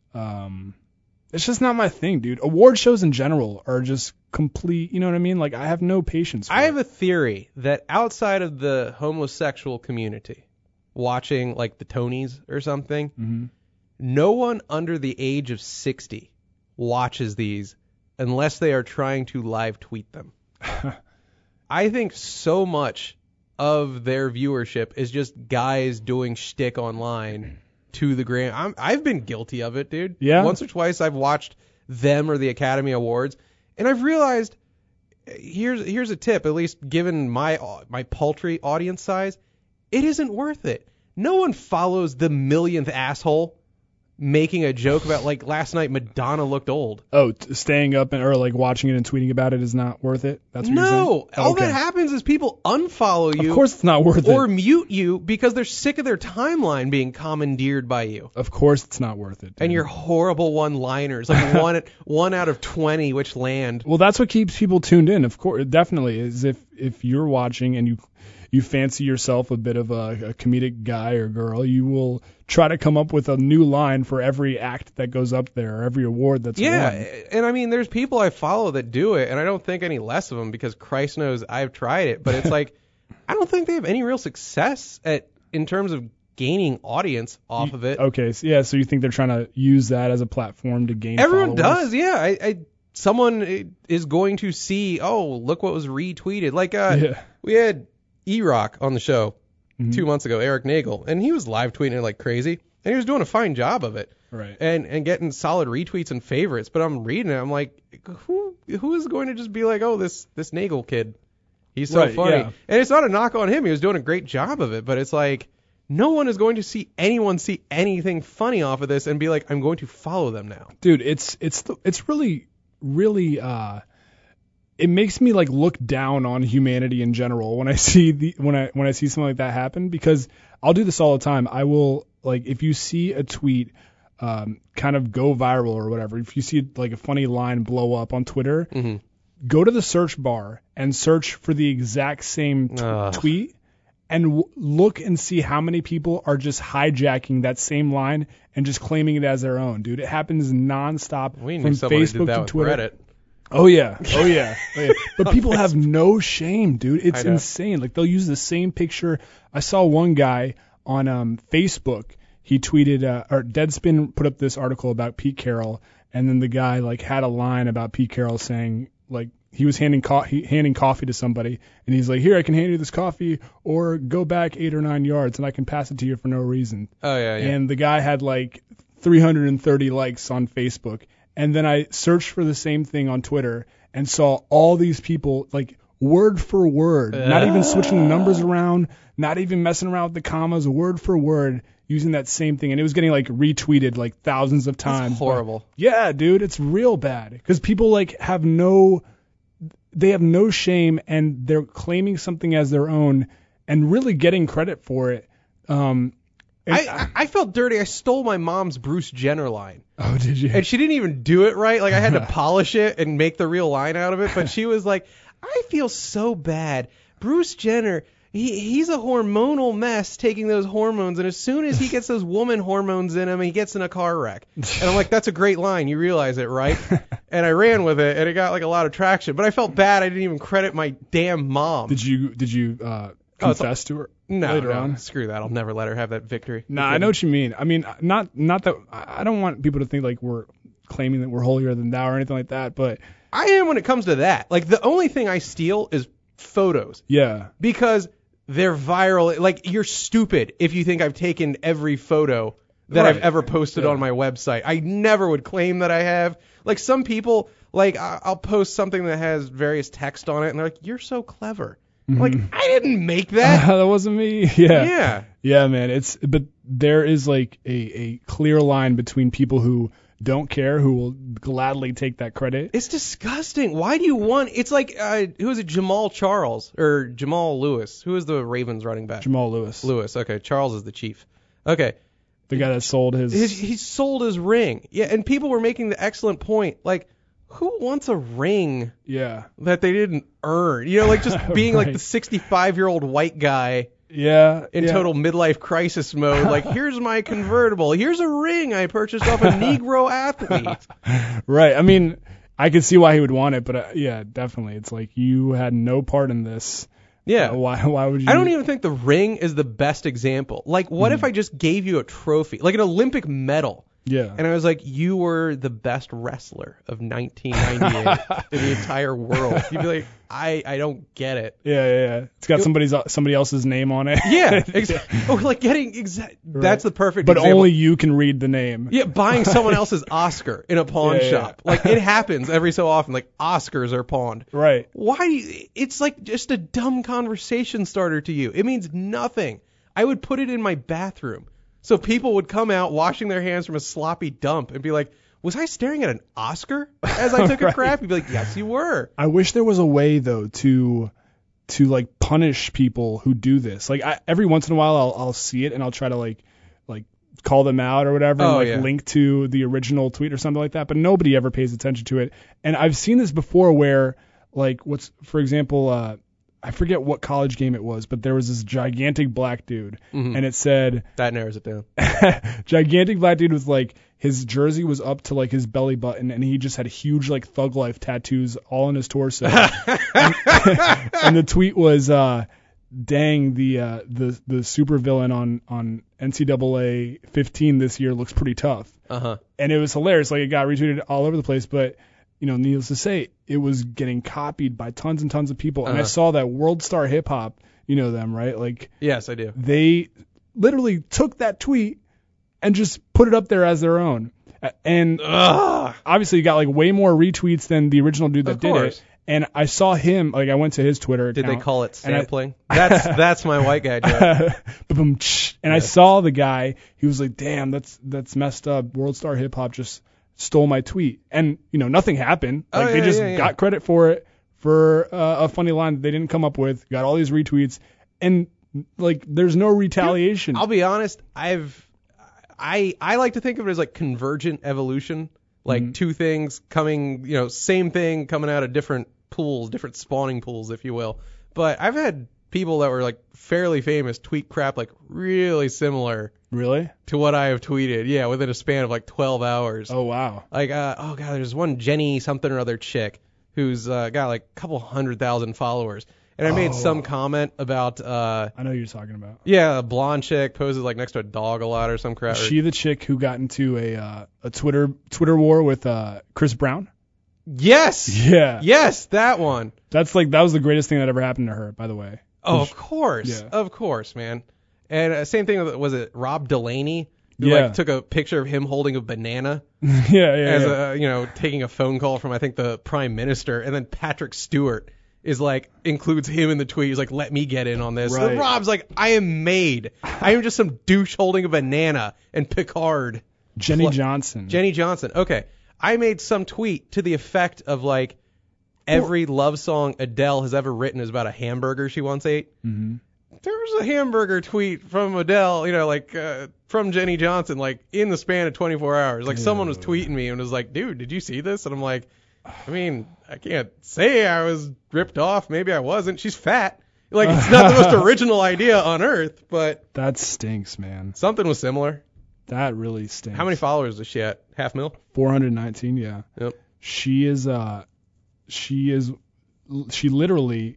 It's just not my thing, dude. Award shows in general are just complete. You know what I mean? Like I have no patience for I have a theory that outside of the homosexual community, watching like the Tonys or something, mm-hmm. no one under the age of 60 watches these unless they are trying to live tweet them. I think so much of their viewership is just guys doing shtick online to the Grammy. I've been guilty of it, dude. Yeah. Once or twice I've watched them or the Academy Awards, and I've realized here's a tip, at least given my paltry audience size. It isn't worth it. No one follows the millionth asshole making a joke about, like, last night Madonna looked old. Oh, staying up or like watching it and tweeting about it is not worth it? That's what you're saying? No. All that happens is people unfollow you. Of course it's not worth or it. mute you because they're sick of their timeline being commandeered by you. Of course it's not worth it. Dude. And your horrible one-liners, like one out of 20, which land. Well, that's what keeps people tuned in, of course. Definitely, is if you're watching and you fancy yourself a bit of a comedic guy or girl, you will try to come up with a new line for every act that goes up there, or every award that's won. And I mean, there's people I follow that do it, and I don't think any less of them because Christ knows I've tried it. But it's like, I don't think they have any real success in terms of gaining audience off of it. Okay, so you think they're trying to use that as a platform to gain Everyone followers? does, yeah. Someone is going to see, oh, look what was retweeted. Like, we had E-Rock on the show 2 months ago, Eric Nagel, and he was live tweeting it like crazy, and he was doing a fine job of it, right? And getting solid retweets and favorites. But I'm reading it, I'm like, who is going to just be like, oh, this Nagel kid, he's so funny, yeah. And it's not a knock on him, he was doing a great job of it, but it's like, no one is going to see anyone see anything funny off of this and be like, I'm going to follow them now, dude. It's really it makes me like look down on humanity in general when I see when I see something like that happen, because I'll do this all the time. I will, like, if you see a tweet kind of go viral or whatever, if you see like a funny line blow up on Twitter, go to the search bar and search for the exact same tweet and look and see how many people are just hijacking that same line and just claiming it as their own. Dude, it happens nonstop from Facebook to Twitter. Reddit. Oh yeah. But people have no shame, dude. It's insane. Like, they'll use the same picture. I saw one guy on Facebook. He tweeted, or Deadspin put up this article about Pete Carroll, and then the guy like had a line about Pete Carroll saying, like, he was handing coffee to somebody, and he's like, here, I can hand you this coffee, or go back 8 or 9 yards, and I can pass it to you for no reason. Oh yeah. And the guy had like 330 likes on Facebook. And then I searched for the same thing on Twitter and saw all these people, like, word for word, not even switching the numbers around, not even messing around with the commas, word for word, using that same thing. And it was getting, like, retweeted, like, thousands of times. That's horrible. But, yeah, dude, it's real bad. Because people, like, have no shame, and they're claiming something as their own and really getting credit for it. I felt dirty. I stole my mom's Bruce Jenner line. Oh, did you? And she didn't even do it right. Like, I had to polish it and make the real line out of it. But she was like, I feel so bad. Bruce Jenner, he's a hormonal mess taking those hormones. And as soon as he gets those woman hormones in him, he gets in a car wreck. And I'm like, that's a great line. You realize it, right? And I ran with it, and it got like a lot of traction. But I felt bad. I didn't even credit my damn mom. Did you confess to her? No, screw that. I'll never let her have that victory. Nah, I know what you mean. I mean, not that I don't want people to think like we're claiming that we're holier than thou or anything like that, but I am when it comes to that. Like, the only thing I steal is photos. Yeah. Because they're viral. Like, you're stupid if you think I've taken every photo that I've ever posted on my website. I never would claim that I have. Like, some people, like, I'll post something that has various text on it, and they're like, you're so clever. Mm-hmm. Like, I didn't make that. That wasn't me. Yeah, man. But there is like a clear line between people who don't care, who will gladly take that credit. It's disgusting. Why do you want? It's like, who is it? Jamal Charles or Jamal Lewis? Who is the Ravens running back? Jamal Lewis. Okay, Charles is the chief. Okay. The guy that sold he sold his ring. Yeah, and people were making the excellent point, like, who wants a ring that they didn't earn? You know, like, just being like the 65-year-old white guy in total midlife crisis mode. Like, here's my convertible. Here's a ring I purchased off a Negro athlete. Right. I mean, I could see why he would want it, but yeah, definitely. It's like, you had no part in this. Yeah. Why would you? I don't even think the ring is the best example. Like, what if I just gave you a trophy, like an Olympic medal? Yeah. And I was like, you were the best wrestler of 1998 in the entire world. You'd be like, I don't get it. Yeah. It's got somebody else's name on it. Yeah. Exactly. Oh, like getting That's the perfect but example. Only you can read the name. Yeah, buying someone else's Oscar in a pawn shop. Like, it happens every so often. Like, Oscars are pawned. Right. Why do you, it's like just a dumb conversation starter to you. It means nothing. I would put it in my bathroom. So people would come out washing their hands from a sloppy dump and be like, was I staring at an Oscar as I took a crap? You'd be like, yes, you were. I wish there was a way, though, to like punish people who do this. Like, every once in a while I'll see it and I'll try to like call them out or whatever and link to the original tweet or something like that. But nobody ever pays attention to it. And I've seen this before where, like, for example, I forget what college game it was, but there was this gigantic black dude, and it said... That narrows it down. Gigantic black dude with, like, his jersey was up to, like, his belly button, and he just had huge, like, Thug Life tattoos all on his torso. and the tweet was, dang, the supervillain on NCAA 15 this year looks pretty tough. Uh-huh. And it was hilarious. Like, it got retweeted all over the place, but... You know, needless to say, it was getting copied by tons and tons of people. And I saw that World Star Hip Hop, you know them, right? Like, yes, I do. They literally took that tweet and just put it up there as their own. And obviously you got like way more retweets than the original dude that did it. And I saw him, like I went to his Twitter account. Did they call it sampling? That's my white guy joke. And I saw the guy, he was like, damn, that's messed up. World Star Hip Hop just stole my tweet, and you know, nothing happened. Like, they just got credit for it, for a funny line that they didn't come up with, got all these retweets, and like there's no retaliation. I'll be honest, I like to think of it as like convergent evolution, like two things coming, you know, same thing coming out of different pools, different spawning pools, if you will. But I've had people that were like fairly famous tweet crap like really similar. Really? To what I have tweeted, yeah, within a span of like 12 hours. Oh, wow. Like, oh, God, there's one Jenny something or other chick who's got like a couple 100,000 followers. And I made some comment about... I know who you're talking about. Yeah, a blonde chick poses like next to a dog a lot or some crap. Is she the chick who got into a Twitter war with Chris Brown? Yes! Yeah. Yes, that one. That was the greatest thing that ever happened to her, by the way. Oh, of course. Yeah. Of course, man. And same thing with, was it Rob Delaney? Who like took a picture of him holding a banana. As you know, taking a phone call from I think the Prime Minister, and then Patrick Stewart is like includes him in the tweet. He's like, let me get in on this. Right. And Rob's like, I am made. I am just some douche holding a banana. And Picard. Jenny Johnson. Okay. I made some tweet to the effect of like every love song Adele has ever written is about a hamburger she once ate. Mm-hmm. there was a hamburger tweet from Adele, from Jenny Johnson, in the span of 24 hours. Like, someone was tweeting me and was like, dude, did you see this? And I'm like, I mean, I can't say I was ripped off. Maybe I wasn't. She's fat. Like, it's not the most original idea on earth, but... That stinks, man. Something was similar. That really stinks. How many followers is she at? 500,000? 419, yeah. Yep. She literally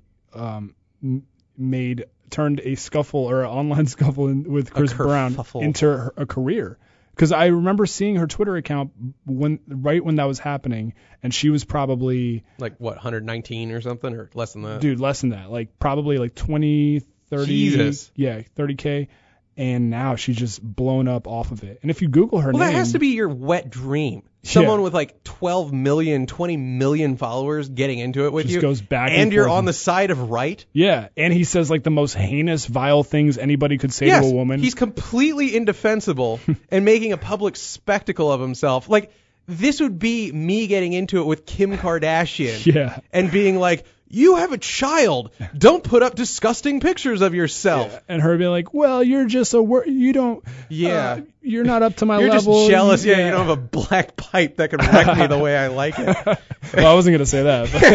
turned a scuffle or an online scuffle with Chris Brown into a career. Because I remember seeing her Twitter account right when that was happening, and she was probably 119 or something, or less than that. Dude, less than that. Probably 20, 30. Jesus. Yeah, 30K. And now she's just blown up off of it. And if you Google her name... Well, that has to be your wet dream. Someone with 12 million, 20 million followers getting into it with just you. Goes back and you're on the side of right. Yeah, and he says the most heinous, vile things anybody could say to a woman. He's completely indefensible and making a public spectacle of himself. This would be me getting into it with Kim Kardashian. Yeah. And being like, you have a child. Don't put up disgusting pictures of yourself. Yeah. And her being like, well, you're just you don't. Yeah. You're not up to my you're level. You're just jealous. Yeah. You don't have a black pipe that can wreck me the way I like it. Well, I wasn't going to say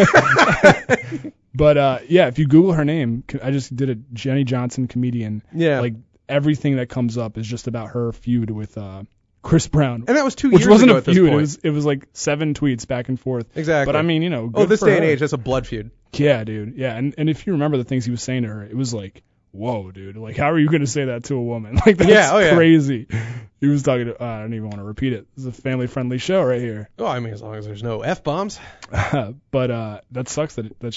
that. But if you Google her name, I just did a Jenny Johnson comedian. Yeah. Everything that comes up is just about her feud with Chris Brown. And that was 2 years ago. Which wasn't a feud. It was 7 tweets back and forth. Exactly. But I mean, good this for day her. and age, that's a blood feud. Yeah, dude. Yeah, and if you remember the things he was saying to her, it was whoa, dude. How are you going to say that to a woman? That's crazy. He was talking to, I don't even want to repeat it. It's a family-friendly show right here. Oh, I mean, as long as there's no F-bombs. But that sucks that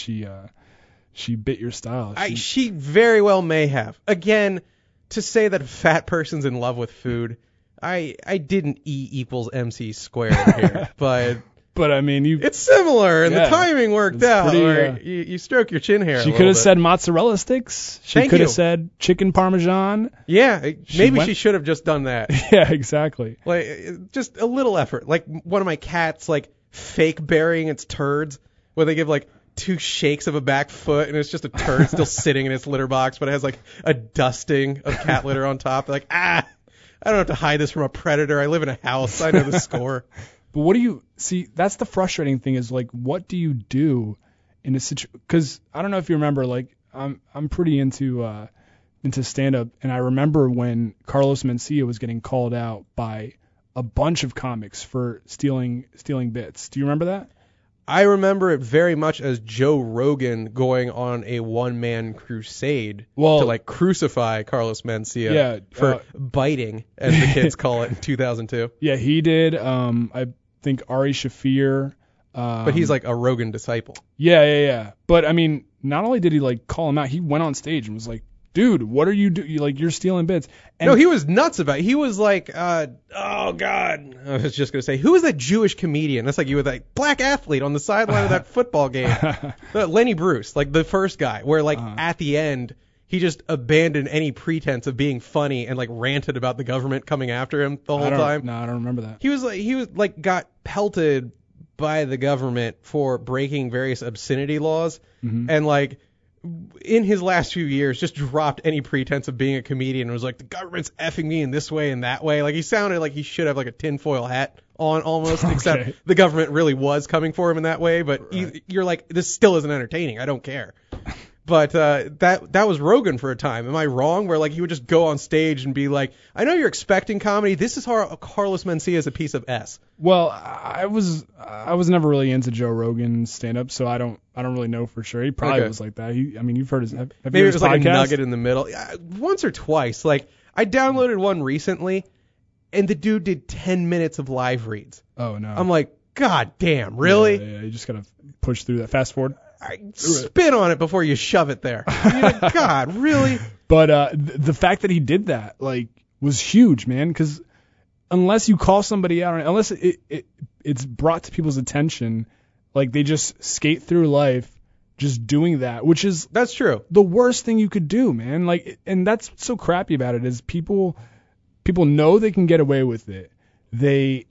she bit your style. She very well may have. Again, to say that a fat person's in love with food, I didn't E=MC squared here, but I mean, it's similar, and the timing worked out. You stroke your chin hair. She could have said mozzarella sticks. She could have said chicken parmesan. Yeah, maybe she should have just done that. Yeah, exactly. Just a little effort. One of my cats, fake burying its turds, where they give 2 shakes of a back foot, and it's just a turd still sitting in its litter box, but it has a dusting of cat litter on top. I don't have to hide this from a predator. I live in a house. I know the score. But what do you see? That's the frustrating thing is what do you do in a situation? Because I don't know if you remember, I'm pretty into stand up, and I remember when Carlos Mencia was getting called out by a bunch of comics for stealing bits. Do you remember that? I remember it very much as Joe Rogan going on a one-man crusade to crucify Carlos Mencia for biting, as the kids call it, in 2002. Yeah, he did. I think Ari Shaffir. But he's a Rogan disciple. Yeah. But I mean, not only did he call him out, he went on stage and was like, dude, what are you doing? You're stealing bits. And no, he was nuts about it. He was like, oh, God. I was just going to say, who is that Jewish comedian? That's you with that black athlete on the sideline of that football game. Lenny Bruce, the first guy, where at the end, he just abandoned any pretense of being funny and ranted about the government coming after him the whole time. No, I don't remember that. He was got pelted by the government for breaking various obscenity laws. Mm-hmm. And in his last few years, just dropped any pretense of being a comedian and was like, the government's effing me in this way and that way. He sounded like he should have a tinfoil hat on almost, except the government really was coming for him in that way. But you're this still isn't entertaining. I don't care. But that was Rogan for a time. Am I wrong? Where he would just go on stage and be like, I know you're expecting comedy. This is how Carlos Mencia is a piece of S. Well, I was never really into Joe Rogan's stand up, so I don't really know for sure. He probably was like that. You've heard his have maybe you it was podcast? A nugget in the middle. Once or twice. I downloaded one recently, and the dude did 10 minutes of live reads. Oh no. I'm like, God damn, really? Yeah, you just gotta push through that. Fast forward. Spit on it before you shove it there. God, really? But the fact that he did that was huge, man. Because unless you call somebody out, unless it's brought to people's attention, they just skate through life just doing that, that's true. The worst thing you could do, man. And that's what's so crappy about it is people know they can get away with it. They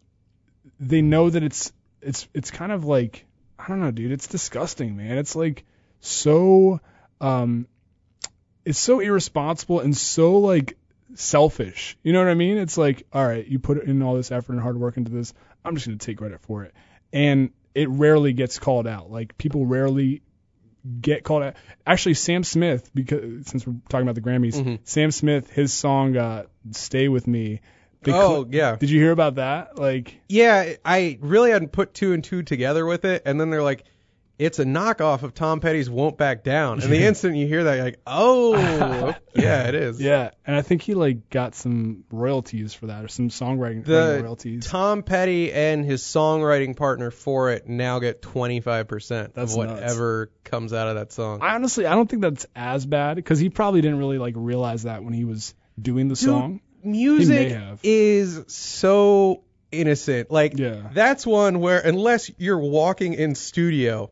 know that it's kind of I don't know, dude. It's disgusting, man. It's so it's so irresponsible and so like selfish. You know what I mean? It's like, all right, you put in all this effort and hard work into this. I'm just going to take credit for it. And it rarely gets called out. Like, people rarely get called out. Actually, Sam Smith, because since we're talking about the Grammys, Sam Smith, his song "Stay With Me." Yeah. Did you hear about that? Like, yeah, I really hadn't put two and two together with it, and then they're like, it's a knockoff of Tom Petty's "Won't Back Down," and the instant you hear that, you're like, oh, yeah, it is. Yeah, and I think he like got some royalties for that, or some songwriting royalties. Tom Petty and his songwriting partner for it now get 25% of whatever comes out of that song. I don't think that's as bad, because he probably didn't really like realize that when he was doing the song. Music is so innocent. Like, that's one where, unless you're walking in studio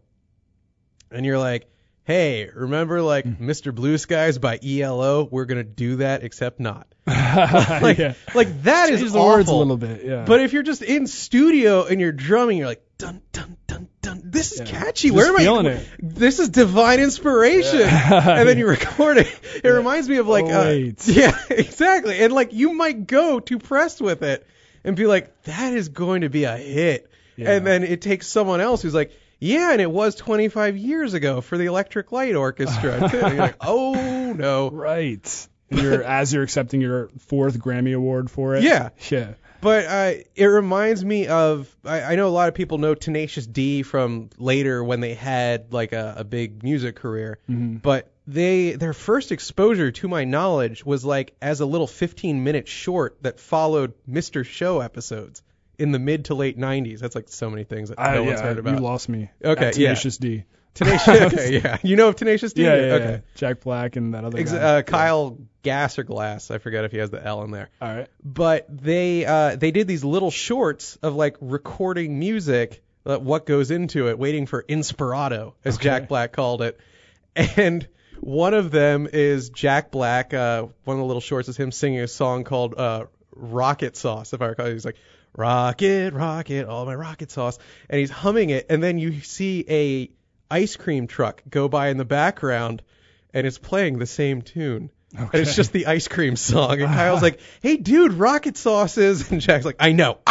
and you're like, hey, remember like Mr. Blue Skies by ELO? We're going to do that, except not. Like that Change is the awful. words a little bit, yeah. But if you're just in studio and you're drumming, you're like, dun, dun, dun, dun. This is catchy. Just Where am feeling I? it. This is divine inspiration. And then you record it. It reminds me of like, yeah, exactly. And like, you might go too pressed with it and be like, that is going to be a hit. Yeah. And then it takes someone else who's like, yeah, and it was 25 years ago for the Electric Light Orchestra, too. And you're like, oh, no. Right. And as you're accepting your 4th Grammy Award for it. Yeah. Yeah. But it reminds me of, I know a lot of people know Tenacious D from later when they had like a big music career. But their first exposure, to my knowledge, was like as a little 15-minute short that followed Mr. Show episodes in the mid to late 90s. That's like so many things that no one's heard about. You lost me. Okay, Tenacious D. Tenacious, okay, yeah. You know of Tenacious D? Yeah, okay. Yeah. Jack Black and that other guy. Kyle Gass or Glass. I forget if he has the L in there. All right. But they did these little shorts of like recording music, what goes into it, waiting for inspirato, as Jack Black called it. And one of them is Jack Black. One of the little shorts is him singing a song called Rocket Sauce, if I recall. He's like, rocket, rocket, all my rocket sauce. And he's humming it. And then you see a ice cream truck go by in the background, and it's playing the same tune. And it's just the ice cream song. And Kyle's like, hey, dude, rocket sauces. And Jack's like, I know.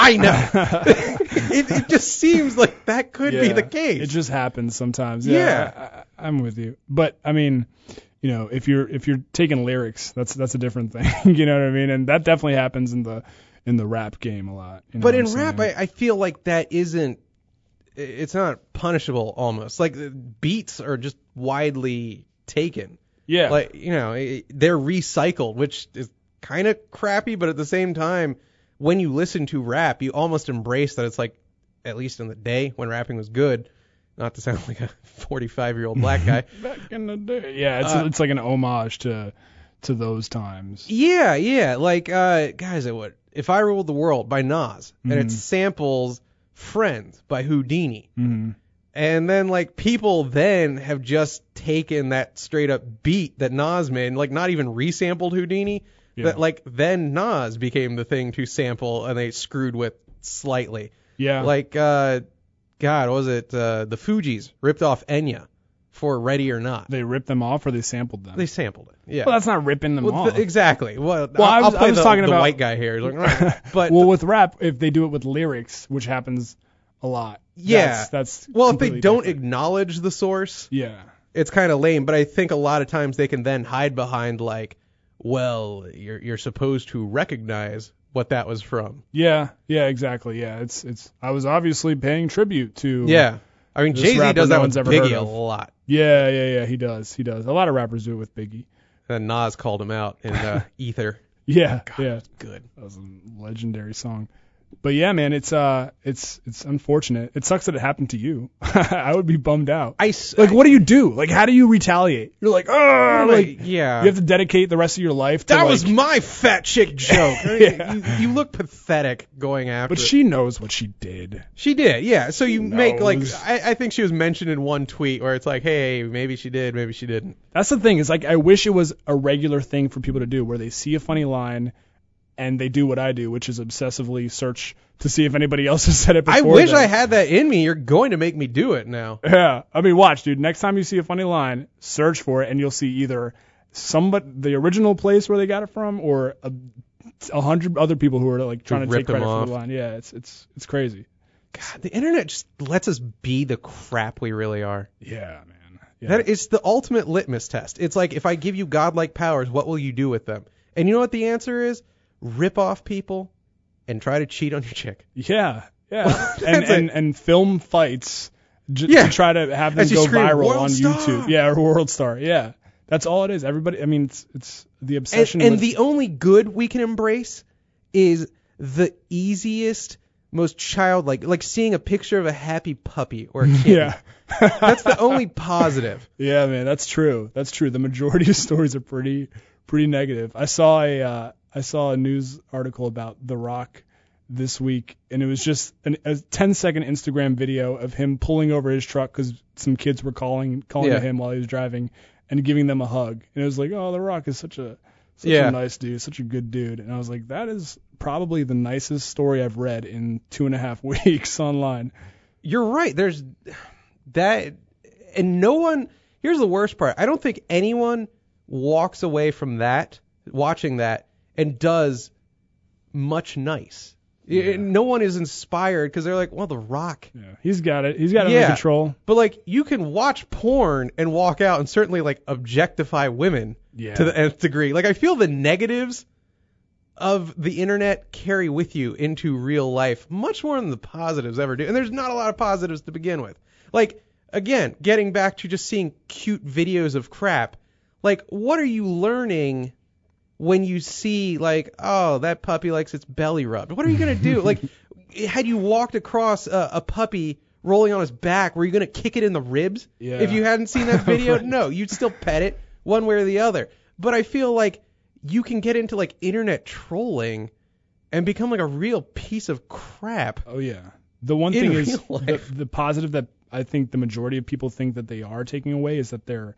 It just seems like that could be the case. It just happens sometimes. Yeah. I'm with you. But, I mean, you know, if you're taking lyrics, that's a different thing. You know what I mean? And that definitely happens in the rap game a lot. You know but in rap, I feel like that isn't, it's not punishable almost. Like, beats are just widely taken. Yeah. Like, you know, they're recycled, which is kind of crappy, but at the same time, when you listen to rap, you almost embrace that it's like, at least in the day when rapping was good, not to sound like a 45-year-old black guy. Back in the day. Yeah, it's like an homage to those times. Yeah. Like, guys, If I Ruled the World by Nas, and it samples Friends by Houdini. And then, like, people then have just taken that straight-up beat that Nas made, like, not even resampled Houdini, that, like, then Nas became the thing to sample, and they screwed with slightly. Yeah. Like, God, what was it? The Fugees ripped off Enya for Ready or Not. They ripped them off, or they sampled them? They sampled it, yeah. Well, that's not ripping them off. Exactly. Well, I was talking the about white guy here. Like, but well, with rap, if they do it with lyrics, which happens a lot. Yeah. That's well, if they don't acknowledge the source, it's kind of lame. But I think a lot of times they can then hide behind like, well, you're supposed to recognize what that was from. Yeah, exactly. Yeah, it's. I was obviously paying tribute to. Yeah, I mean Jay-Z does that with Biggie a lot. Yeah, he does. A lot of rappers do it with Biggie. And Nas called him out in Ether. Yeah, God, good. That was a legendary song. But yeah, man, it's unfortunate. It sucks that it happened to you. I would be bummed out. What do you do? Like, how do you retaliate? You're like, oh, like, yeah. You have to dedicate the rest of your life to that was my fat chick joke. You look pathetic going after. But she knows what she did. She did, yeah. So you make like, I think she was mentioned in one tweet where it's like, hey, maybe she did, maybe she didn't. That's the thing. Is like, I wish it was a regular thing for people to do, where they see a funny line and they do what I do, which is obsessively search to see if anybody else has said it before. I wish I had that in me. You're going to make me do it now. Yeah. I mean, watch, dude. Next time you see a funny line, search for it, and you'll see either the original place where they got it from, or 100 other people who are like trying to take credit for the line. Yeah, it's crazy. God, the internet just lets us be the crap we really are. Yeah, man. Yeah. That it's the ultimate litmus test. It's like, if I give you godlike powers, what will you do with them? And you know what the answer is? Rip off people and try to cheat on your chick. Yeah. and film fights to try to have them go viral on YouTube. Yeah, or World Star. Yeah. That's all it is. Everybody, I mean, it's the obsession. And the only good we can embrace is the easiest, most childlike, like seeing a picture of a happy puppy or a kitten. Yeah. That's the only positive. Yeah, man, that's true. That's true. The majority of stories are pretty negative. I saw a news article about The Rock this week, and it was just a 10-second Instagram video of him pulling over his truck because some kids were calling to him while he was driving and giving them a hug. And it was like, oh, The Rock is such a nice dude, such a good dude. And I was like, that is probably the nicest story I've read in 2.5 weeks online. You're right. There's that, and no one. Here's the worst part. I don't think anyone walks away from that, watching that, and does much nice. Yeah. No one is inspired because they're like, well, The Rock. Yeah, he's got it. He's got it under control. But like, you can watch porn and walk out and certainly like objectify women to the nth degree. Like, I feel the negatives of the internet carry with you into real life much more than the positives ever do. And there's not a lot of positives to begin with. Like, again, getting back to just seeing cute videos of crap. Like, what are you learning when you see, like, oh, that puppy likes its belly rubbed? What are you going to do? Like, had you walked across a puppy rolling on his back, were you going to kick it in the ribs? Yeah. If you hadn't seen that video? Right. No, you'd still pet it one way or the other. But I feel like you can get into, like, internet trolling and become, like, a real piece of crap. Oh, yeah. The one thing is, the positive that I think the majority of people think that they are taking away is that they're,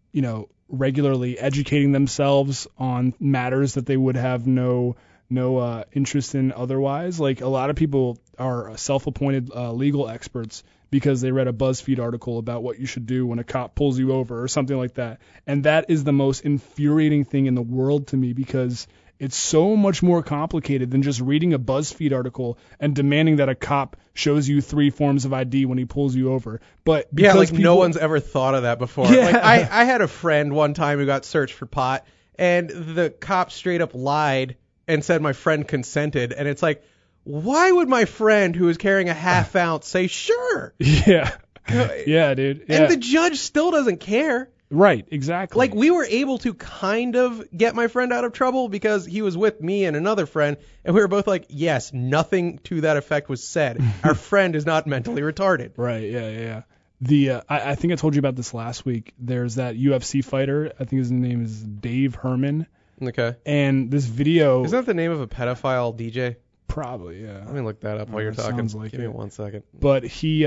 regularly educating themselves on matters that they would have no interest in otherwise. Like, a lot of people are self-appointed legal experts because they read a BuzzFeed article about what you should do when a cop pulls you over or something like that. And that is the most infuriating thing in the world to me, because it's so much more complicated than just reading a BuzzFeed article and demanding that a cop shows you 3 forms of ID when he pulls you over. But no one's ever thought of that before. Yeah. Like, I had a friend one time who got searched for pot, and the cop straight up lied and said my friend consented. And it's like, why would my friend who is carrying a half ounce say sure? Yeah. Yeah, dude. Yeah. And the judge still doesn't care. Right, exactly. Like, we were able to kind of get my friend out of trouble because he was with me and another friend, and we were both like, yes, nothing to that effect was said. Our friend is not mentally retarded. Right, yeah. I think I told you about this last week. There's that UFC fighter. I think his name is Dave Herman. Okay. And this video... Isn't that the name of a pedophile DJ? Probably, yeah. Let me look that up while you're talking. Like Give me 1 second. But he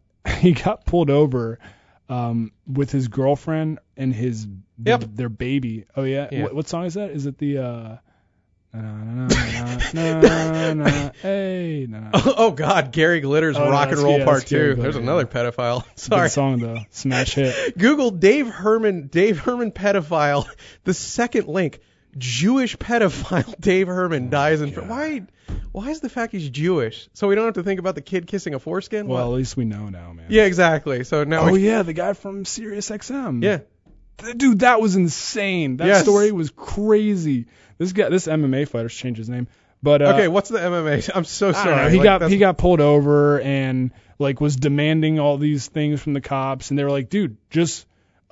got pulled over with his girlfriend and their baby. Oh yeah. What song is that? Is it the hey? Oh God, Gary Glitter's Rock and Roll Part 2. There's another pedophile. Sorry. Good song though. Smash hit. Google Dave Herman pedophile. The second link. Jewish pedophile Dave Herman dies in. Why is the fact he's Jewish? So we don't have to think about the kid kissing a foreskin? Well, at least we know now, man. Yeah, exactly. So now. Oh yeah, the guy from Sirius XM. Yeah. Dude, that was insane. That story was crazy. This MMA fighter's changed his name. But okay, what's the MMA? I'm so sorry. He got pulled over and was demanding all these things from the cops, and they were like, dude, just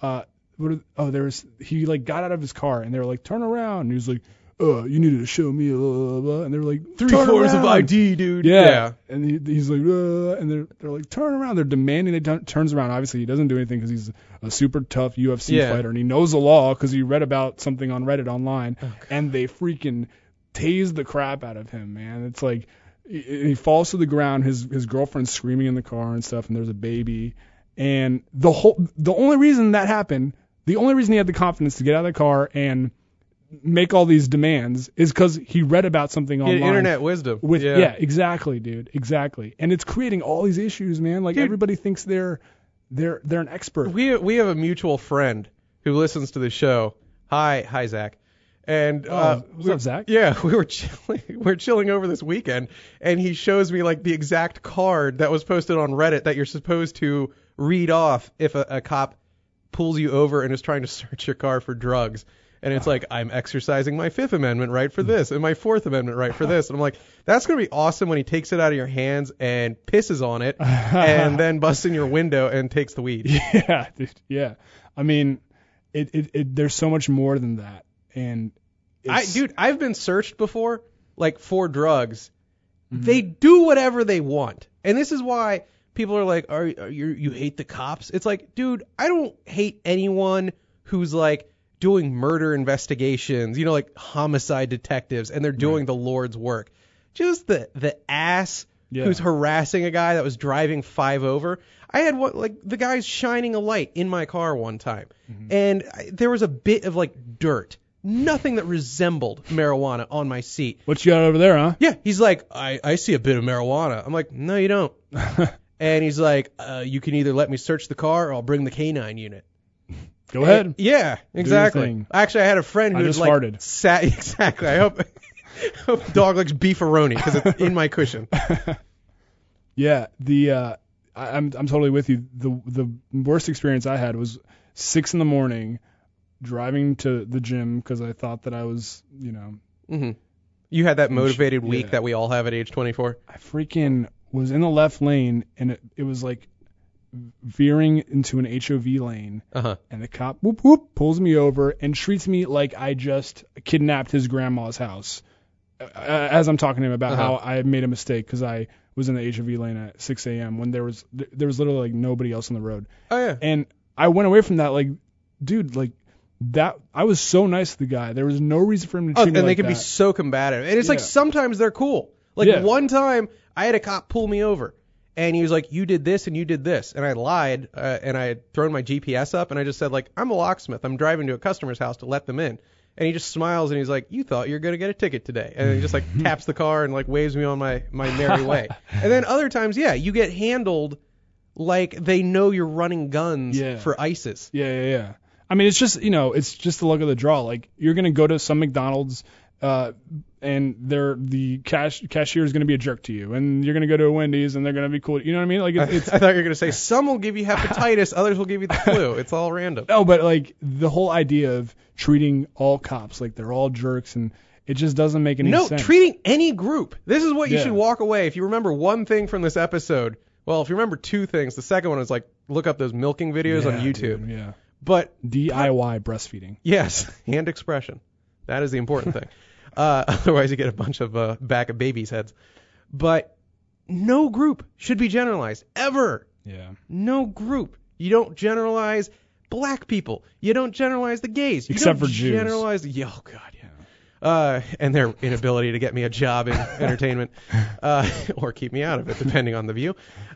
he got out of his car and they were like, turn around, and he was like, you needed to show me blah, blah, blah. And they were like, 3 forms of ID, dude. Yeah. And he's like, and they're like, turn around. They're demanding he turns around. Obviously, he doesn't do anything because he's a super tough UFC fighter, and he knows the law because he read about something on Reddit online, and they freaking tase the crap out of him, man. It's like, he falls to the ground, his girlfriend's screaming in the car and stuff, and there's a baby. And the only reason that happened, the only reason he had the confidence to get out of the car and make all these demands is because he read about something online. Internet wisdom. Yeah, exactly, dude. Exactly. And it's creating all these issues, man. Like, dude, everybody thinks they're an expert. We have a mutual friend who listens to the show. Hi, Zach. And what's up, Zach? Yeah, we were chilling over this weekend, and he shows me like the exact card that was posted on Reddit that you're supposed to read off if a cop pulls you over and is trying to search your car for drugs. And it's like, I'm exercising my Fifth Amendment right for this and my Fourth Amendment right for this. And I'm like, that's going to be awesome when he takes it out of your hands and pisses on it and then busts in your window and takes the weed. Yeah, dude, yeah. I mean, there's so much more than that. And I've been searched before, like for drugs. Mm-hmm. They do whatever they want. And this is why people are like, you hate the cops? It's like, dude, I don't hate anyone who's like doing murder investigations, like homicide detectives, and they're doing the Lord's work. Just the ass who's harassing a guy that was driving 5 over. I had the guy's shining a light in my car one time, and there was a bit of like dirt, nothing that resembled marijuana on my seat. What you got over there, huh? Yeah, he's like, I see a bit of marijuana. I'm like, no, you don't. And he's like, you can either let me search the car or I'll bring the canine unit. Go ahead. Yeah, exactly. Actually, I had a friend who just farted. Sat exactly. I hope dog likes beefaroni because it's in my cushion. Yeah, I'm totally with you. The worst experience I had was 6 a.m. driving to the gym because I thought that I was, Mm-hmm. You had that motivated week that we all have at age 24. I freaking was in the left lane and it was like veering into an HOV lane, and the cop whoop whoop pulls me over and treats me like I just kidnapped his grandma's house. As I'm talking to him about how I made a mistake because I was in the HOV lane at 6 a.m. when there was literally like nobody else on the road. Oh yeah. And I went away from that like, dude, like that. I was so nice to the guy. There was no reason for him to treat me like that. And they can be so combative. And it's like sometimes they're cool. Like one time I had a cop pull me over. And he was like, you did this and you did this. And I lied, and I had thrown my GPS up, and I just said, like, I'm a locksmith. I'm driving to a customer's house to let them in. And he just smiles, and he's like, you thought you were going to get a ticket today. And he just, like, taps the car and, like, waves me on my merry way. And then other times, you get handled like they know you're running guns for ISIS. Yeah. I mean, it's just, it's just the luck of the draw. Like, you're going to go to some McDonald's, and the cashier is going to be a jerk to you, and you're going to go to a Wendy's and they're going to be cool. You know what I mean? Like it's I thought you were going to say some will give you hepatitis, others will give you the flu. It's all random. No, but like the whole idea of treating all cops like they're all jerks, and it just doesn't make any sense. No, treating any group. This is what you should walk away. If you remember one thing from this episode, well, if you remember two things, the second one is like look up those milking videos on YouTube. Dude, yeah. But DIY breastfeeding. Yes, hand expression. That is the important thing. Otherwise, you get a bunch of back of babies' heads. But no group should be generalized, ever. Yeah. No group. You don't generalize black people. You don't generalize the gays. Except for Jews. Generalize. Oh, God, yeah. And their inability to get me a job in entertainment or keep me out of it, depending on the view.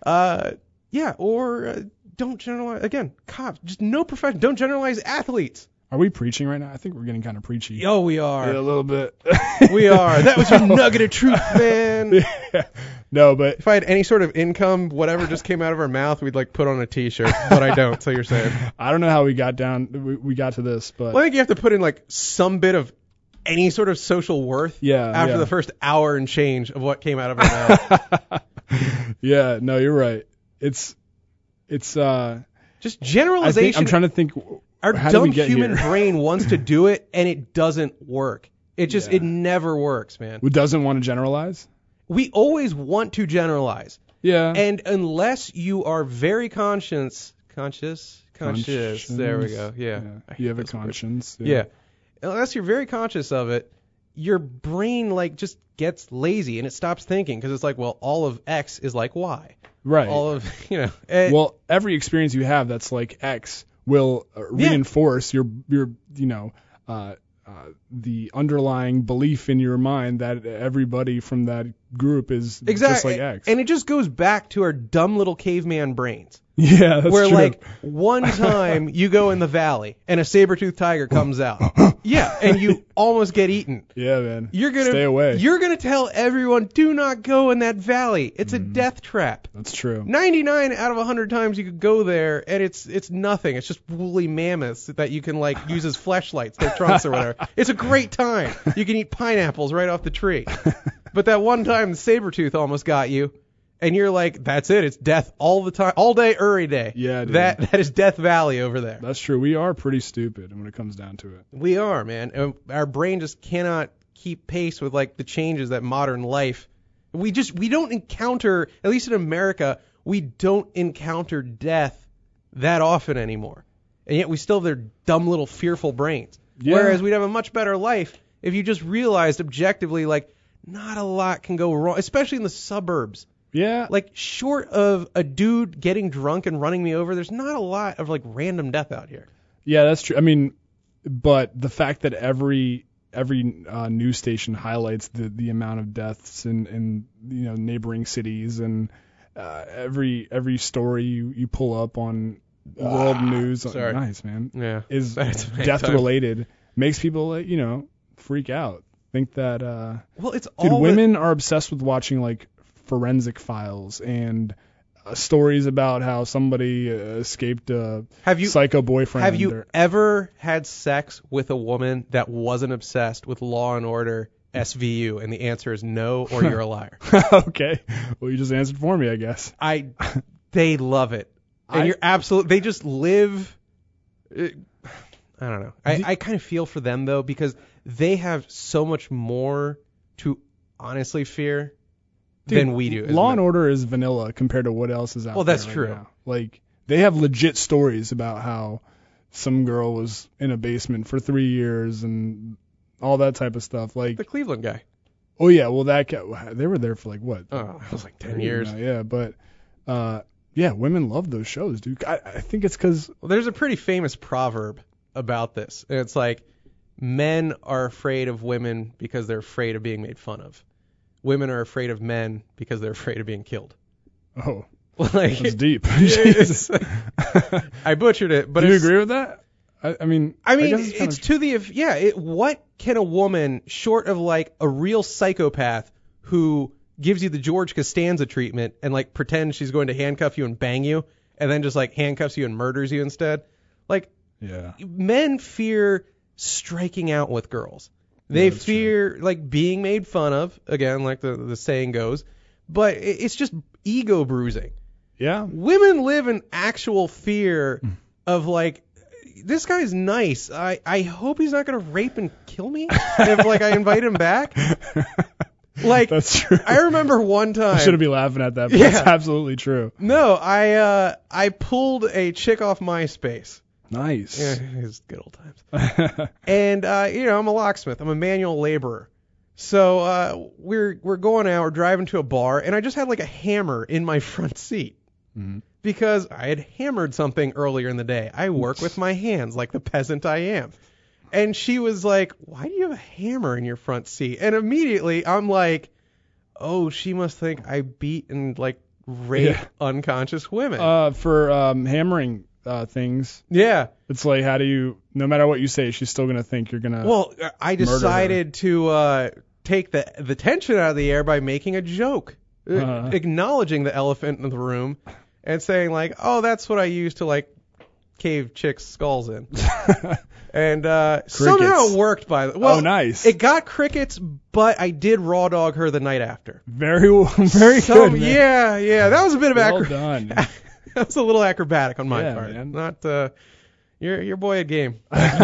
Or don't generalize. Again, cops. Just no profession. Don't generalize athletes. Are we preaching right now? I think we're getting kind of preachy. Oh, we are. Yeah, a little bit. We are. That was your nugget of truth, man. Yeah. No, but if I had any sort of income, whatever just came out of our mouth, we'd like put on a T-shirt. But I don't. So you're saying? I don't know how we got to this, but well, I think you have to put in like some bit of any sort of social worth. After the first hour and change of what came out of our mouth. Yeah. No, you're right. It's just generalization. I'm trying to think. Our dumb human brain wants to do it, and it doesn't work. It never works, man. Who doesn't want to generalize? We always want to generalize. Yeah. And unless you are very conscious. There we go. Yeah. You have a conscience. Yeah. Unless you're very conscious of it, your brain like just gets lazy and it stops thinking because it's like, well, all of X is like Y. Right. All of well, every experience you have that's like X will reinforce your the underlying belief in your mind that everybody from that group is exactly. just like X. And it just goes back to our dumb little caveman brains. Yeah, that's where true. like one time you go in the valley and a saber-toothed tiger comes out. Yeah, and you almost get eaten. Yeah, man. You're gonna stay away. You're gonna tell everyone, do not go in that valley. It's a death trap. That's true. 99 out of 100 times you could go there and it's nothing. It's just woolly mammoths that you can like use as fleshlights, their trunks or whatever. It's a great time. You can eat pineapples right off the tree. But that one time the saber-tooth almost got you. And you're like, that's it. It's death all the time, all day, every day. Yeah, dude. That is Death Valley over there. That's true. We are pretty stupid when it comes down to it. We are, man. And our brain just cannot keep pace with like the changes that modern life. We don't encounter, at least in America, we don't encounter death that often anymore. And yet we still have their dumb little fearful brains. Yeah. Whereas we'd have a much better life if you just realized objectively, like, not a lot can go wrong, especially in the suburbs. Yeah. Like, short of a dude getting drunk and running me over, there's not a lot of, like, random death out here. Yeah, that's true. I mean, but the fact that every news station highlights the amount of deaths in neighboring cities, and every story you pull up on world news, nice, man, yeah, is death related, makes people, freak out. Think that, well, it's dude, all women are obsessed with watching, like, forensic files and stories about how somebody escaped a psycho boyfriend. Have you ever had sex with a woman that wasn't obsessed with Law and Order SVU? And the answer is no, or you're a liar. Okay. Well, you just answered for me, I guess. They love it. And you're absolutely, they just live, I don't know. I kind of feel for them, though, because they have so much more to honestly fear than we do. Law and Order is vanilla compared to what else is out there. Well, that's right true. Now. Like, they have legit stories about how some girl was in a basement for 3 years and all that type of stuff. Like the Cleveland guy. Oh, yeah. Well, that guy, they were there for like what? Oh, it was like 10 years. Yeah, but yeah, women love those shows, dude. I think it's because... Well, there's a pretty famous proverb about this. And it's like, men are afraid of women because they're afraid of being made fun of. Women are afraid of men because they're afraid of being killed. Oh, like, that's deep. I butchered it, but do you agree with that? I mean, it's to the what can a woman, short of like a real psychopath who gives you the George Costanza treatment and like pretends she's going to handcuff you and bang you, and then just like handcuffs you and murders you instead? Like, yeah, men fear striking out with girls. They fear like being made fun of, again, like the saying goes, but it's just ego bruising. Yeah. Women live in actual fear of like, this guy's nice. I hope he's not going to rape and kill me if like I invite him back. Like, that's true. I remember one time. I shouldn't be laughing at that, but yeah. That's absolutely true. No, I pulled a chick off MySpace. Nice. Yeah, it was good old times. And I'm a locksmith. I'm a manual laborer. So we're going out. We're driving to a bar, and I just had like a hammer in my front seat because I had hammered something earlier in the day. I work with my hands like the peasant I am. And she was like, "Why do you have a hammer in your front seat?" And immediately I'm like, "Oh, she must think I beat and like rape unconscious women." For hammering things. Yeah. It's like, how do you, no matter what you say, she's still going to think you're going to. Well, I decided to take the tension out of the air by making a joke, acknowledging the elephant in the room and saying like, "Oh, that's what I use to like cave chicks' skulls in." And somehow it worked by the way. Well, oh, nice. It got crickets, but I did raw dog her the night after. Very good, man. Yeah. That was a bit of well done. That was a little acrobatic on my part. Man. Not your boy at game.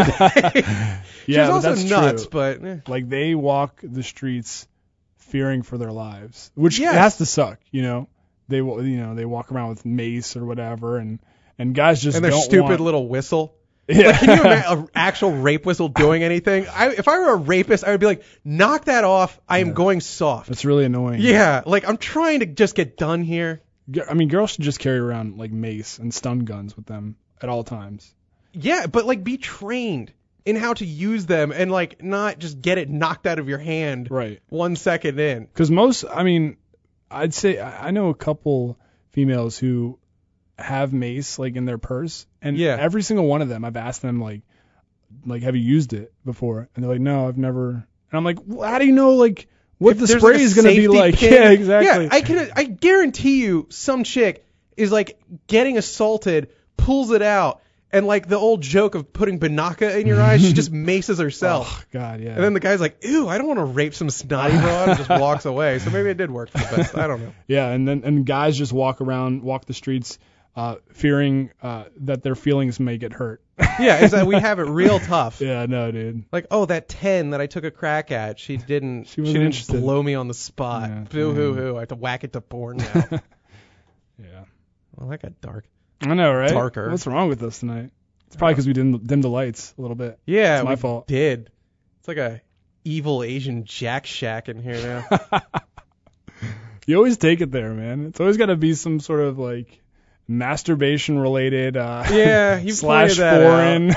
Yeah, she was also that's nuts, true. but like they walk the streets fearing for their lives, which has to suck. They walk around with mace or whatever, and guys just and their don't stupid little whistle. Yeah. Like, can you imagine an actual rape whistle doing anything? If I were a rapist, I would be like, knock that off. I am going soft. That's really annoying. Yeah, like I'm trying to just get done here. I mean, girls should just carry around like mace and stun guns with them at all times. Yeah, but like be trained in how to use them and like not just get it knocked out of your hand Right. 1 second in. Because I'd say I know a couple females who have mace like in their purse, and every single one of them, I've asked them like have you used it before? And they're like, no, I've never. And I'm like, well, how do you know like what the spray is going to be like? Pin. Yeah, exactly. Yeah, I guarantee you some chick is like getting assaulted, pulls it out, and like the old joke of putting Banaka in your eyes, she just maces herself. Oh, God, yeah. And then the guy's like, ew, I don't want to rape some snotty broad, and just walks away. So maybe it did work for the best. I don't know. Yeah, and guys just walk the streets fearing that their feelings may get hurt. Yeah, is that we have it real tough. Yeah, no, dude. Like, oh, that 10 that I took a crack at, she didn't blow me on the spot. Yeah, Boo hoo hoo. I have to whack it to porn now. Yeah. Well, that got dark. I know, right? Darker. What's wrong with us tonight? It's probably because we didn't dim the lights a little bit. Yeah, it's my fault. Did. It's like a evil Asian Jack Shack in here now. You always take it there, man. It's always got to be some sort of like masturbation related you slash foreign.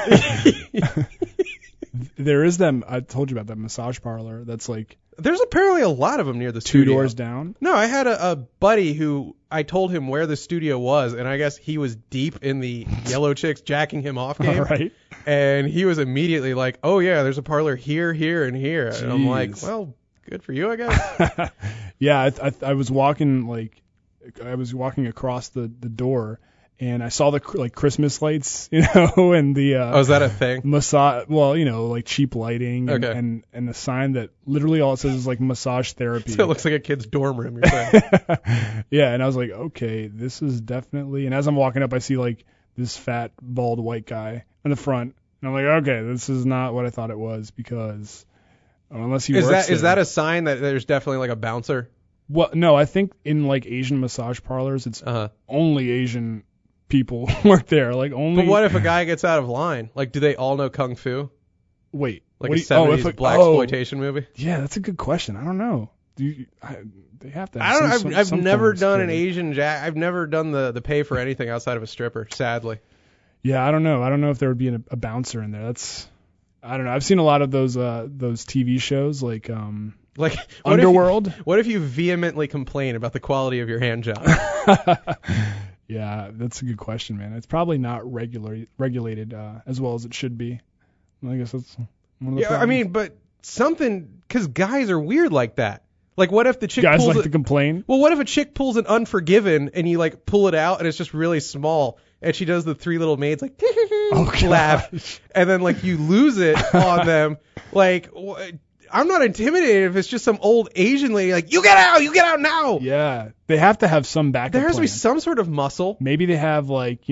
There is them. I told you about that massage parlor that's like there's apparently a lot of them near the two studio. doors down. No, I had a buddy who I told him where the studio was, and I guess he was deep in the yellow chicks jacking him off game. All right. And he was immediately like, oh yeah, there's a parlor here, here, and here. Jeez. And I'm like, well, good for you, I guess. Yeah, I was walking across the door, and I saw the like Christmas lights, and the is that a thing? Massage, well, like cheap lighting, Okay. and a sign that literally all it says is like massage therapy. So it looks like a kid's dorm room. You're saying? Yeah, and I was like, okay, this is definitely. And as I'm walking up, I see like this fat bald white guy in the front, and I'm like, okay, this is not what I thought it was, because unless he works is that a sign that there's definitely like a bouncer? Well, no, I think in like Asian massage parlors, it's only Asian people work there. Like only. But what if a guy gets out of line? Like, do they all know kung fu? Wait, like a 70s blaxploitation movie? Yeah, that's a good question. I don't know. They have to. I've never done an Asian jack. I've never done the pay for anything outside of a stripper. Sadly. Yeah, I don't know. I don't know if there would be a bouncer in there. I don't know. I've seen a lot of those TV shows like Underworld. What if you vehemently complain about the quality of your hand job? Yeah, that's a good question, man. It's probably not regulated as well as it should be. I guess that's one of the problems. I mean, but because guys are weird like that. Like, what if the chick guys pulls like to complain? Well, what if a chick pulls an Unforgiven and you like pull it out and it's just really small and she does the three little maids like laugh and then like you lose it on them? Like, I'm not intimidated if it's just some old Asian lady like, you get out now. Yeah, they have to have some backup. There has plan. to be some sort of muscle. Maybe they have like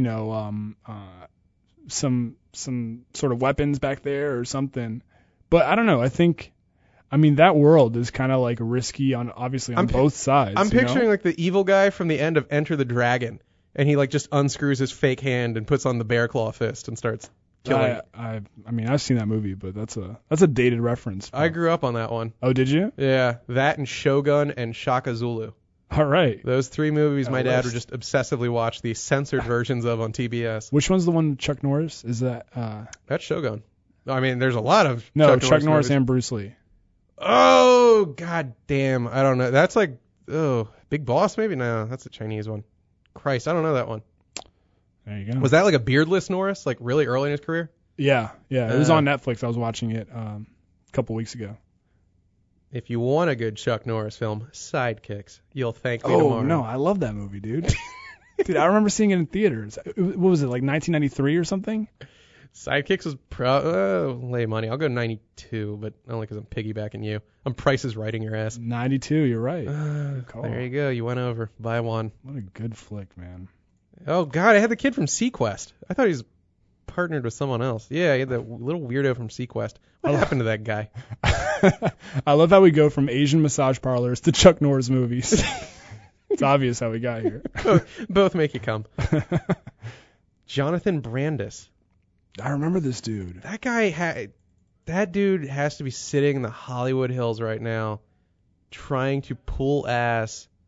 some sort of weapons back there or something. But I don't know. I mean, that world is kind of like risky on both sides. I'm picturing like the evil guy from the end of Enter the Dragon, and he like just unscrews his fake hand and puts on the bear claw fist and starts killing. I've seen that movie, but that's a dated reference. I grew up on that one. Oh, did you? Yeah, that and Shogun and Shaka Zulu. All right. Those three movies my dad would just obsessively watch the censored versions of on TBS. Which one's the one with Chuck Norris? Is that? That's Shogun. I mean, there's a lot of Chuck Norris movies. And Bruce Lee. Oh, god damn. I don't know. That's like, Big Boss maybe? No, that's a Chinese one. Christ, I don't know that one. There you go. Was that like a beardless Norris, like really early in his career? Yeah. It was on Netflix. I was watching it a couple weeks ago. If you want a good Chuck Norris film, Sidekicks, you'll thank me tomorrow. Oh, no, I love that movie, dude. Dude, I remember seeing it in theaters. What was it, like 1993 or something? Sidekicks was lay money. I'll go 92, but only because I'm piggybacking you. I'm Price is Writing your ass. 92, you're right. Good call. There you go. You went over. Buy one. What a good flick, man. Oh, God, I had the kid from Sequest. I thought he was partnered with someone else. Yeah, he had that little weirdo from Sequest. What happened to that guy? I love how we go from Asian massage parlors to Chuck Norris movies. It's obvious how we got here. Both make you come. Jonathan Brandis. I remember this dude. That dude has to be sitting in the Hollywood Hills right now trying to pull ass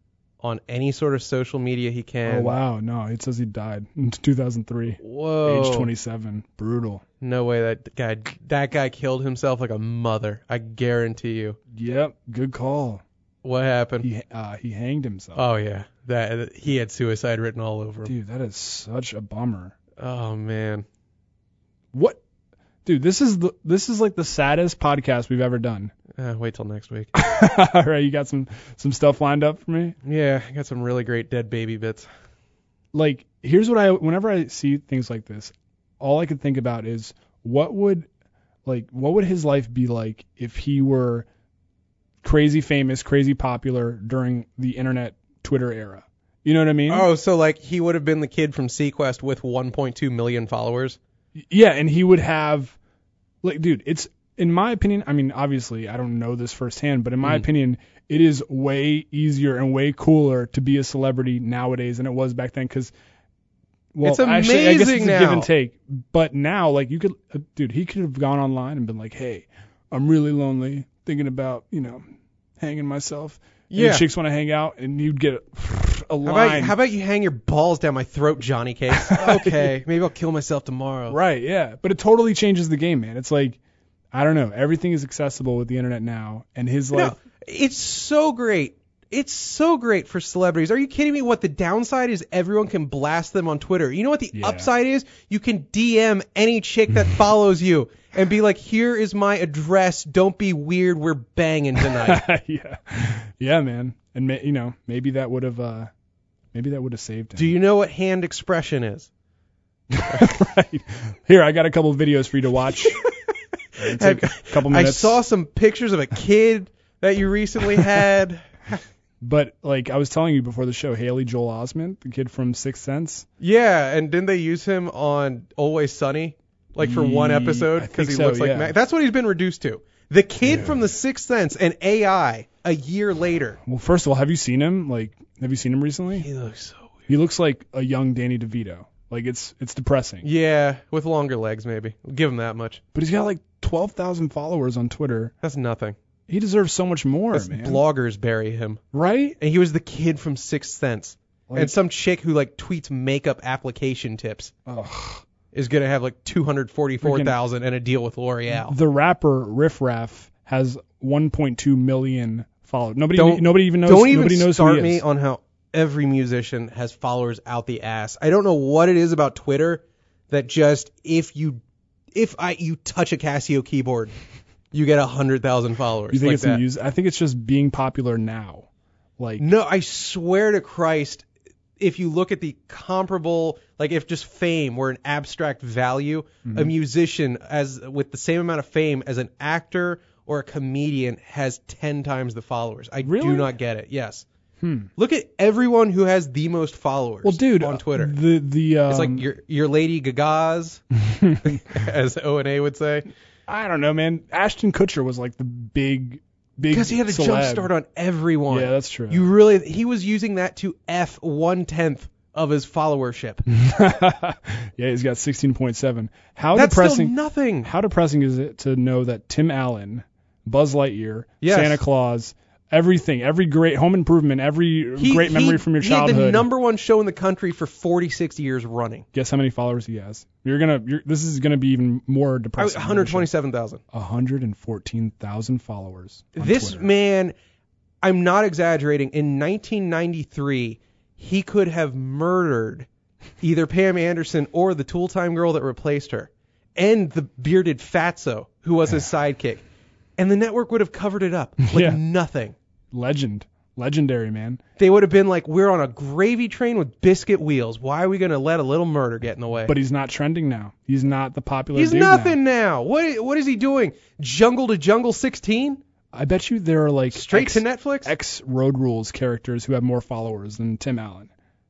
on any sort of social media he can. Oh, wow. No, it says he died in 2003. Whoa. Age 27. Brutal. No way that guy killed himself like a mother. I guarantee you. Yep. Good call. What happened? He hanged himself. Oh, yeah. That he had suicide written all over him. Dude, that is such a bummer. Oh, man. What? Dude, this is like the saddest podcast we've ever done. Wait till next week. All right, you got some stuff lined up for me? Yeah, I got some really great dead baby bits. Like, here's whenever I see things like this, all I could think about is what would his life be like if he were crazy famous, crazy popular during the internet Twitter era? You know what I mean? Oh, so like he would have been the kid from Sequest with 1.2 million followers? Yeah, and he would have, like, dude, it's, in my opinion, I mean, obviously, I don't know this firsthand, but in my opinion, it is way easier and way cooler to be a celebrity nowadays than it was back then, because, well, it's amazing actually, I guess it's now. a give and take. But now, like, you could, dude, he could have gone online and been like, hey, I'm really lonely, thinking about, hanging myself. Yeah. And chicks want to hang out, and you'd get a line. How about you hang your balls down my throat, Johnny Case? Okay, maybe I'll kill myself tomorrow. Right, yeah. But it totally changes the game, man. It's like, I don't know. Everything is accessible with the internet now, and his life. No, it's so great. It's so great for celebrities. Are you kidding me? What the downside is, everyone can blast them on Twitter. You know what the upside is? You can DM any chick that follows you and be like, here is my address. Don't be weird. We're banging tonight. Yeah, man. And maybe that would have saved him. Do you know what hand expression is? Right. Here, I got a couple of videos for you to watch. Take a couple minutes. I saw some pictures of a kid that you recently had. But, like, I was telling you before the show, Haley Joel Osment, the kid from Sixth Sense. Yeah, and didn't they use him on Always Sunny? Like, for one episode? Because he looks like Mac. That's what he's been reduced to. The kid from The Sixth Sense and AI a year later. Well, first of all, have you seen him? Like, have you seen him recently? He looks so weird. He looks like a young Danny DeVito. Like, it's depressing. Yeah, with longer legs, maybe. We'll give him that much. But he's got, like, 12,000 followers on Twitter. That's nothing. He deserves so much more, man. Bloggers bury him. Right? And he was the kid from Sixth Sense. And some chick who, like, tweets makeup application tips is going to have, like, 244,000 and a deal with L'Oreal. The rapper Riff Raff has 1.2 million followers. Nobody even knows. Don't even nobody knows start who he me is. on how every musician has followers out the ass. I don't know what it is about Twitter that just if you touch a Casio keyboard, you get 100,000 followers. You think like it's I think it's just being popular now. Like, no, I swear to Christ, if you look at the comparable, like if just fame were an abstract value, a musician with the same amount of fame as an actor or a comedian has 10 times the followers. I do not get it. Yes. Look at everyone who has the most followers on Twitter. It's like your Lady Gaga's, as O&A would say. I don't know, man. Ashton Kutcher was like the big because he had a jump start on everyone. Yeah, that's true. He was using that to F 1/10 of his followership. Yeah, he's got 16.7. That's still nothing. How depressing is it to know that Tim Allen, Buzz Lightyear, Santa Claus, everything, every great Home Improvement, every great memory from your childhood. He had the #1 show in the country for 46 years running. Guess how many followers he has? This is gonna be even more depressing. 127,000. 114,000 followers. This Twitter. man, I'm not exaggerating. In 1993, he could have murdered either Pam Anderson or the Tool Time girl that replaced her, and the bearded fatso who was his sidekick, and the network would have covered it up like nothing. Legendary, man. They would have been like, we're on a gravy train with biscuit wheels. Why are we going to let a little murder get in the way? But he's not trending now. He's not the popular He's dude nothing now. What is he doing? Jungle to Jungle 16? I bet you there are like straight to Netflix? Ex-Road Rules characters who have more followers than Tim Allen.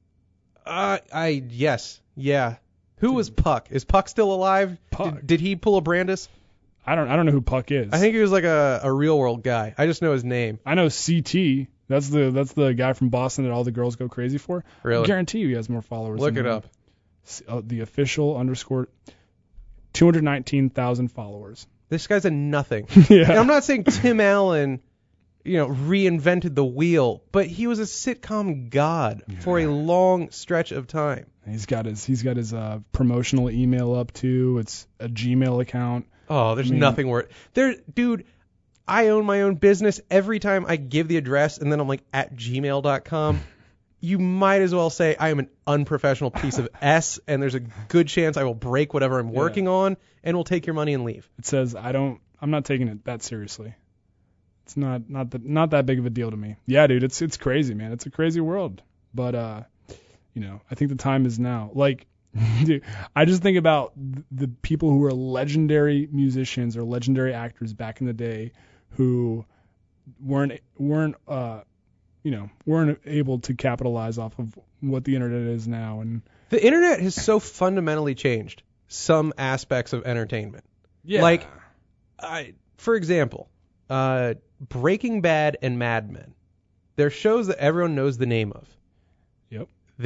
Yes. Yeah. Who was Puck? Is Puck still alive? Puck. Did he pull a Brandis? I don't know who Puck is. I think he was like a real world guy. I just know his name. I know CT. That's the guy from Boston that all the girls go crazy for. Really? I guarantee you he has more followers. Look it up. The official _ 219,000 followers. This guy's a nothing. Yeah. And I'm not saying Tim Allen reinvented the wheel, but he was a sitcom god for a long stretch of time. He's got his promotional email up too. It's a Gmail account. Oh, there's nothing worse. Dude, I own my own business. Every time I give the address and then I'm like at gmail.com, you might as well say I am an unprofessional piece of S, and there's a good chance I will break whatever I'm working on and will take your money and leave. It says I'm not taking it that seriously. It's not that big of a deal to me. Yeah, dude, it's crazy, man. It's a crazy world. But I think the time is now. Like, dude, I just think about the people who were legendary musicians or legendary actors back in the day who weren't able to capitalize off of what the internet is now. And the internet has so fundamentally changed some aspects of entertainment. Yeah. Like, for example, Breaking Bad and Mad Men. They're shows that everyone knows the name of. Yep.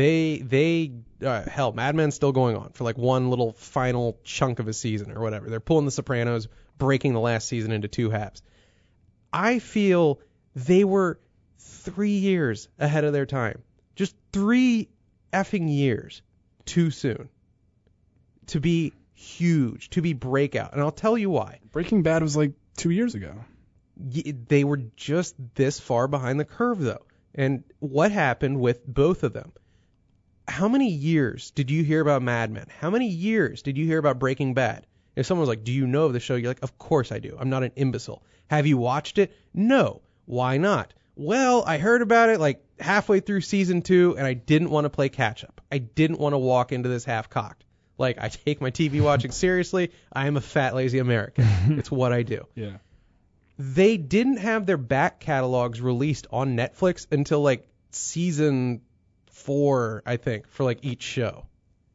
Hell, Mad Men's still going on for like one little final chunk of a season or whatever. They're pulling The Sopranos, breaking the last season into two halves. I feel they were 3 years ahead of their time. Just 3 effing years too soon to be huge, to be breakout. And I'll tell you why. Breaking Bad was like 2 years ago. They were just this far behind the curve, though. And what happened with both of them? How many years did you hear about Mad Men? How many years did you hear about Breaking Bad? If someone was like, do you know of the show? You're like, of course I do. I'm not an imbecile. Have you watched it? No. Why not? Well, I heard about it like halfway through season 2, and I didn't want to play catch up. I didn't want to walk into this half-cocked. Like, I take my TV watching seriously. I am a fat, lazy American. It's what I do. Yeah. They didn't have their back catalogs released on Netflix until like season 4, I think, for like each show.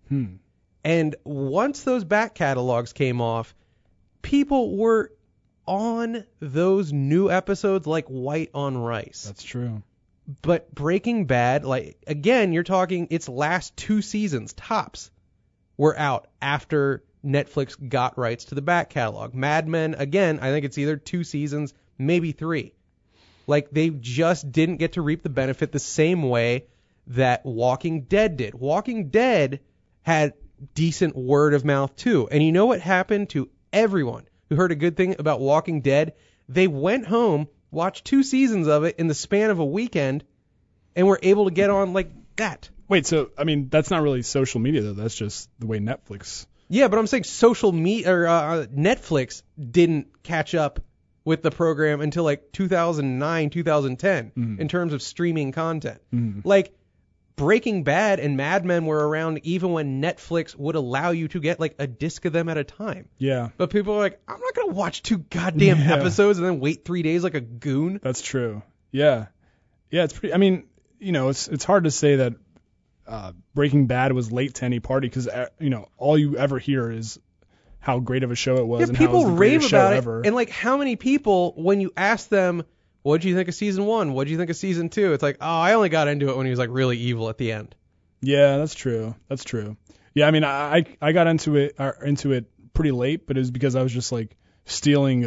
And once those back catalogs came off, people were on those new episodes like white on rice. That's true. But Breaking Bad, like, again, you're talking its last 2 seasons, tops, were out after Netflix got rights to the back catalog. Mad Men, again, I think it's either 2 seasons, maybe 3. Like, they just didn't get to reap the benefit the same way that Walking Dead did. Walking Dead had decent word of mouth too. And you know what happened to everyone who heard a good thing about Walking Dead? They went home, watched 2 seasons of it in the span of a weekend, and were able to get on like that. Wait, so, I mean, that's not really social media, though. That's just the way Netflix... Yeah, but I'm saying social media or Netflix didn't catch up with the program until like 2009, 2010 in terms of streaming content. Like, Breaking Bad and Mad Men were around even when Netflix would allow you to get like a disc of them at a time. Yeah. But people are like, I'm not going to watch 2 goddamn episodes and then wait 3 days like a goon. That's true. Yeah. Yeah, it's pretty, I mean, it's hard to say that Breaking Bad was late to any party because, all you ever hear is how great of a show it was and how it was the greatest show ever. And like, how many people, when you ask them, what'd you think of season 1? What'd you think of season 2? It's like, oh, I only got into it when he was like really evil at the end. Yeah, that's true. That's true. Yeah, I mean, I got into it pretty late, but it was because I was just like stealing,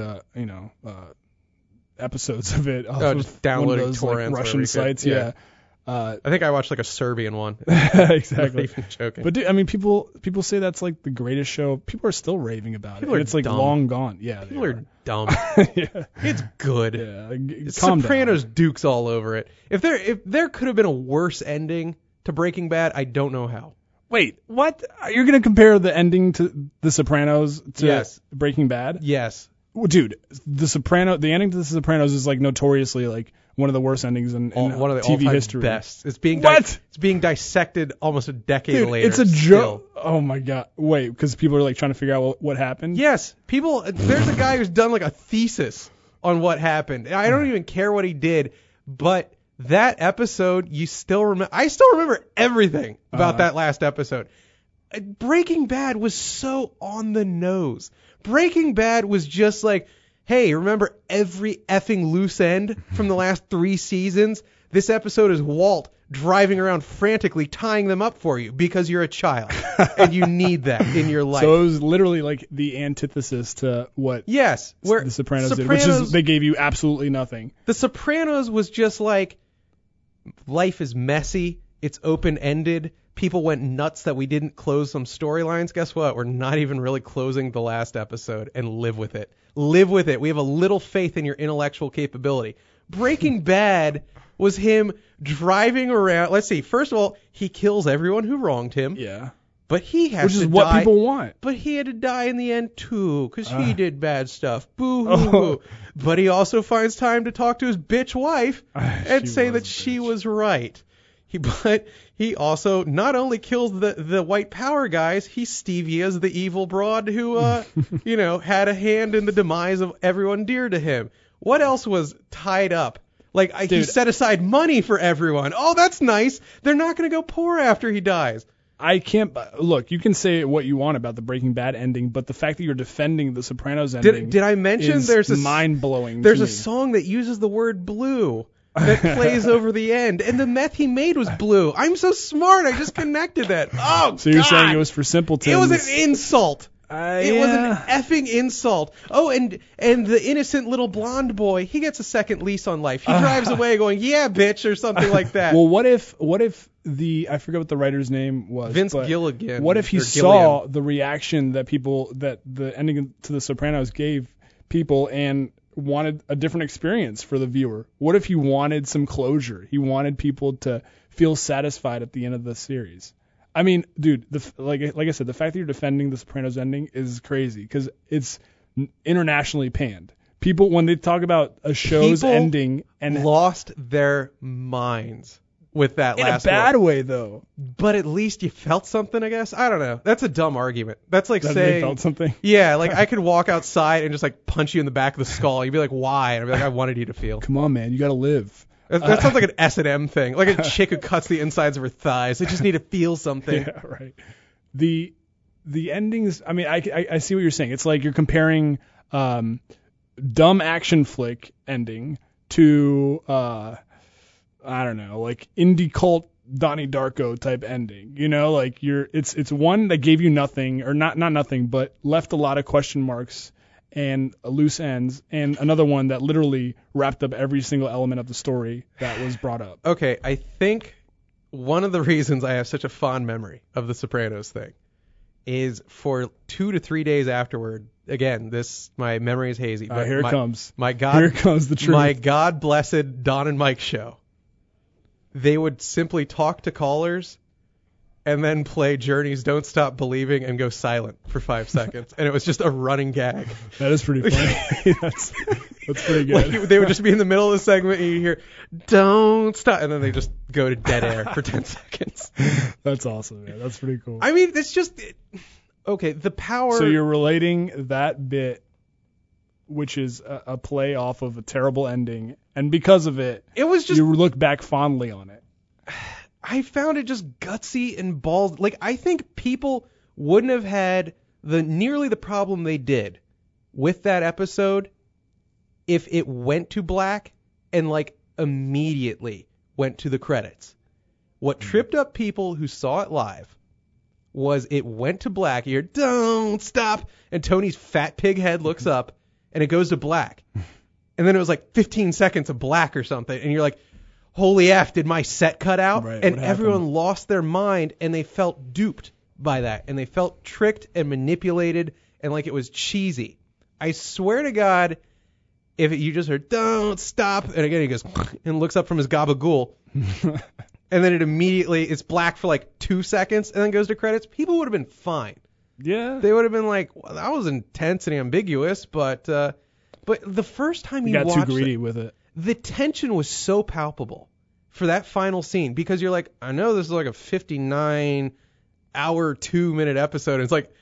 episodes of it off of just downloading those, torrents, like, Russian sites. Yeah. I think I watched like a Serbian one. Exactly. I'm not even joking. But dude, I mean, people say that's like the greatest show. People are still raving about it. It's like dumb. long gone. Yeah. People are dumb. Yeah. It's good. Yeah. Sopranos Dukes all over it. If there could have been a worse ending to Breaking Bad, I don't know how. Wait, what? You're gonna compare the ending to The Sopranos to Breaking Bad? Yes. Well, dude, the ending to The Sopranos is like notoriously like one of the worst endings in one of the TV all-time history. Best. It's being it's being dissected almost a decade later. It's a joke. Oh my god! Wait, because people are like trying to figure out what happened. Yes, people. There's a guy who's done like a thesis on what happened. I don't even care what he did, but that episode, you still remember. I still remember everything about that last episode. Breaking Bad was so on the nose. Breaking Bad was just like, hey, remember every effing loose end from the last 3 seasons? This episode is Walt driving around frantically tying them up for you because you're a child and you need that in your life. So it was literally like the antithesis to what The Sopranos did, which is they gave you absolutely nothing. The Sopranos was just like, life is messy, it's open-ended, people went nuts that we didn't close some storylines. Guess what? We're not even really closing the last episode, and live with it. Live with it. We have a little faith in your intellectual capability. Breaking Bad was him driving around. Let's see. First of all, he kills everyone who wronged him. Yeah. But he has Which is to what die. people want. But he had to die in the end, too, because he did bad stuff. Boo-hoo. But he finds time to talk to his bitch wife and say that she was right. But he also not only kills the white power guys, he Stevia's the evil broad who, had a hand in the demise of everyone dear to him. What else was tied up? He set aside money for everyone. Oh, that's nice. They're not going to go poor after he dies. I can't look. You can say what you want about the Breaking Bad ending, but the fact that you're defending the Sopranos ending did I mention is mind blowing. There's a song that uses the word blue that plays over the end, and the meth he made was blue. I'm so smart. I just connected that. Oh, so you're saying it was for simpletons? It was an insult. It was an effing insult. Oh, and the innocent little blonde boy, he gets a second lease on life. He drives away going, yeah, bitch, or something like that. Well, what if I forget what the writer's name was. Vince Gilligan. What if he saw the reaction that the ending to The Sopranos gave people and wanted a different experience for the viewer? What if he wanted some closure? He wanted people to feel satisfied at the end of the series. I mean, dude, like I said, the fact that you're defending the Sopranos ending is crazy because it's internationally panned. People, when they talk about a show's ending, and lost their minds with that last in a bad way, though. But at least you felt something, I guess. I don't know. That's a dumb argument. That's like saying they felt something. Yeah, like I could walk outside and just like punch you in the back of the skull. You'd be like, why? And I'd be like, I wanted you to feel. Come on, man, you got to live. That sounds like an S&M thing, like a chick who cuts the insides of her thighs. They just need to feel something. Yeah, right. The endings. I mean, I see what you're saying. It's like you're comparing dumb action flick ending to I don't know, like indie cult Donnie Darko type ending. You know, like it's one that gave you nothing, or not nothing, but left a lot of question marks and loose ends, and another one that literally wrapped up every single element of the story that was brought up. Okay, I think one of the reasons I have such a fond memory of the Sopranos thing is for 2 to 3 days afterward. Again, my memory is hazy. But here it comes. Here comes the truth. My God blessed Don and Mike show. They would simply talk to callers and then play Journey's Don't Stop Believing and go silent for 5 seconds. And it was just a running gag. That is pretty funny. That's pretty good. Like, they would just be in the middle of the segment and you hear, don't stop. And then they just go to dead air for 10 seconds. That's awesome, man. That's pretty cool. I mean, it's just, okay, the power. So you're relating that bit, which is a play off of a terrible ending. And because of it, was just, you look back fondly on it. I found it just gutsy and balls. Like, I think people wouldn't have had nearly the problem they did with that episode if it went to black and like immediately went to the credits. What tripped up people who saw it live was it went to black. You hear, don't stop. And Tony's fat pig head looks up and it goes to black. And then it was like 15 seconds of black or something. And you're like, holy F, did my set cut out? Right, and everyone lost their mind and they felt duped by that. And they felt tricked and manipulated and like it was cheesy. I swear to God, if you just heard, don't stop, and again he goes, and looks up from his gabagool, and then it's black for like 2 seconds and then goes to credits, people would have been fine. Yeah. They would have been like, well, that was intense and ambiguous, but the first time you watched got too greedy with it. The tension was so palpable for that final scene because you're like, I know this is like a 59-hour, 2-minute episode. And it's like,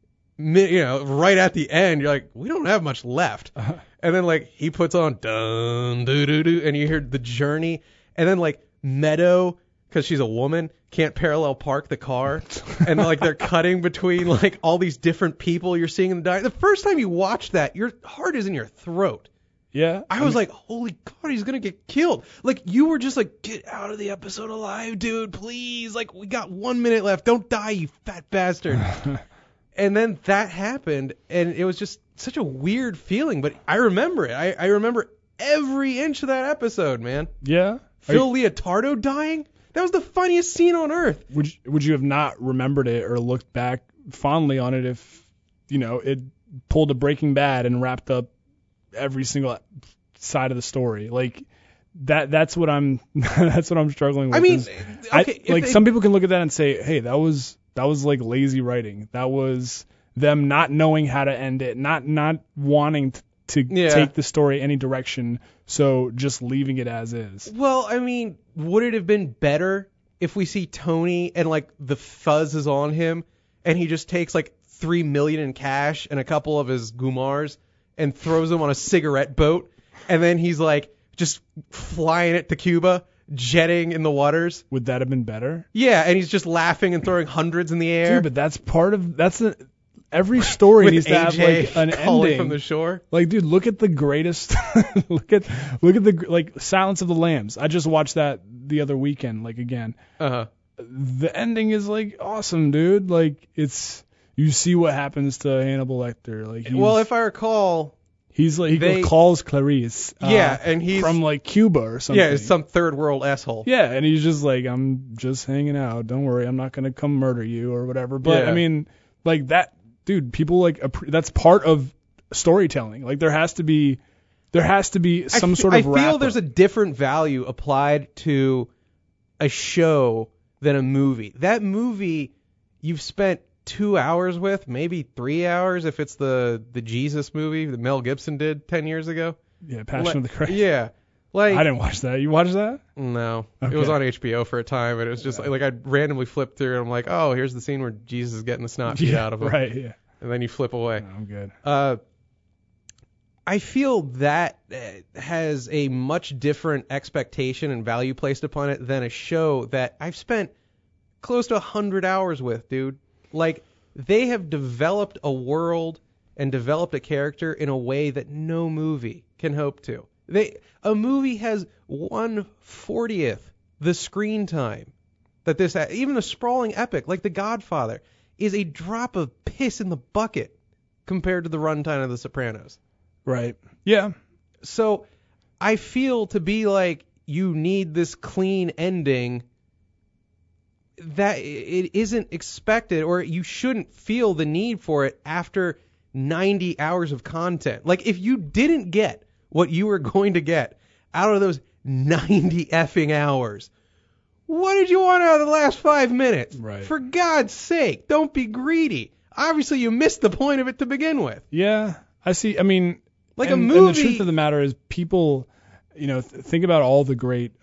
right at the end, you're like, we don't have much left. Uh-huh. And then like he puts on dun doo doo doo, and you hear the journey, and then like Meadow, because she's a woman, can't parallel park the car, and like they're cutting between like all these different people you're seeing in the diary. The first time you watch that, your heart is in your throat. Yeah. I was like, holy God, he's going to get killed. Like, you were just like, get out of the episode alive, dude, please. Like, we got 1 minute left. Don't die, you fat bastard. And then that happened, and it was just such a weird feeling. But I remember it. I remember every inch of that episode, man. Yeah. Phil Leotardo dying? That was the funniest scene on earth. Would you have not remembered it or looked back fondly on it if, it pulled a Breaking Bad and wrapped up every single side of the story? Like that's what I'm struggling with. I mean, okay, some people can look at that and say, hey, that was like lazy writing. That was them not knowing how to end it, not wanting to take the story any direction, so just leaving it as is. Well, I mean, would it have been better if we see Tony and like the fuzz is on him and he just takes like $3 million in cash and a couple of his gumars and throws them on a cigarette boat, and then he's like just flying it to Cuba, jetting in the waters? Would that have been better? Yeah, and he's just laughing and throwing hundreds in the air. Dude, but every story needs to have like an ending from the shore. Like, dude, look at the greatest. look at the like Silence of the Lambs. I just watched that the other weekend, like again. The ending is like awesome, dude. Like you see what happens to Hannibal Lecter. Like, well, if I recall, he's like he calls Clarice. And he's from like Cuba or something. Yeah, it's some third world asshole. Yeah, and he's just like, I'm just hanging out. Don't worry, I'm not gonna come murder you or whatever. But I mean, like that, dude. People like that's part of storytelling. Like there has to be some sort of. I feel there's a different value applied to a show than a movie. That movie, you've spent 2 hours with, maybe 3 hours if it's the Jesus movie that Mel Gibson did 10 years ago. Yeah, Passion of the Christ. Yeah. Like, I didn't watch that. You watched that? No. Okay. It was on HBO for a time, and it was just like I randomly flipped through, and I'm like, oh, here's the scene where Jesus is getting the snot beat out of him. Right, yeah. And then you flip away. No, I'm good. I feel that has a much different expectation and value placed upon it than a show that I've spent close to 100 hours with, dude. Like, they have developed a world and developed a character in a way that no movie can hope to. A movie has 1/40th the screen time that this has. Even a sprawling epic like The Godfather is a drop of piss in the bucket compared to the runtime of The Sopranos. Right. Yeah. So I feel to be like you need this clean ending that it isn't expected, or you shouldn't feel the need for it after 90 hours of content. Like, if you didn't get what you were going to get out of those 90 effing hours, what did you want out of the last 5 minutes? Right. For God's sake, don't be greedy. Obviously, you missed the point of it to begin with. Yeah, I see. I mean, like a movie. And the truth of the matter is, people, think about all the great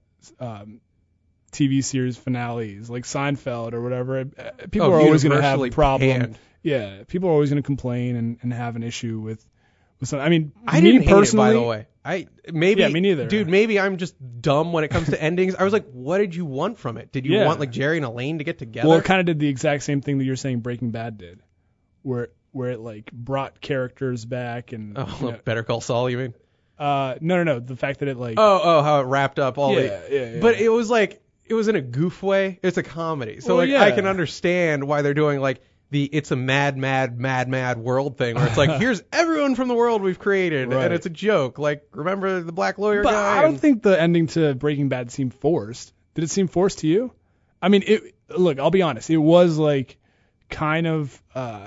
TV series finales, like Seinfeld or whatever. People are always going to have a problem. Panned. Yeah, people are always going to complain and have an issue with something. I mean, I me didn't personally, hate it, by the way. Yeah, me neither. Dude, maybe I'm just dumb when it comes to endings. I was like, what did you want from it? Did you want like Jerry and Elaine to get together? Well, it kind of did the exact same thing that you're saying Breaking Bad did, where it like brought characters back and. Better Call Saul, you mean? No. The fact that it like. How it wrapped up all Yeah. But it was like, it was in a goof way. It's a comedy. So I can understand why they're doing like it's a mad world thing where it's like, here's everyone from the world we've created, and it's a joke. Like, remember the black lawyer guy? I don't think the ending to Breaking Bad seemed forced. Did it seem forced to you? I mean, look, I'll be honest. It was like kind of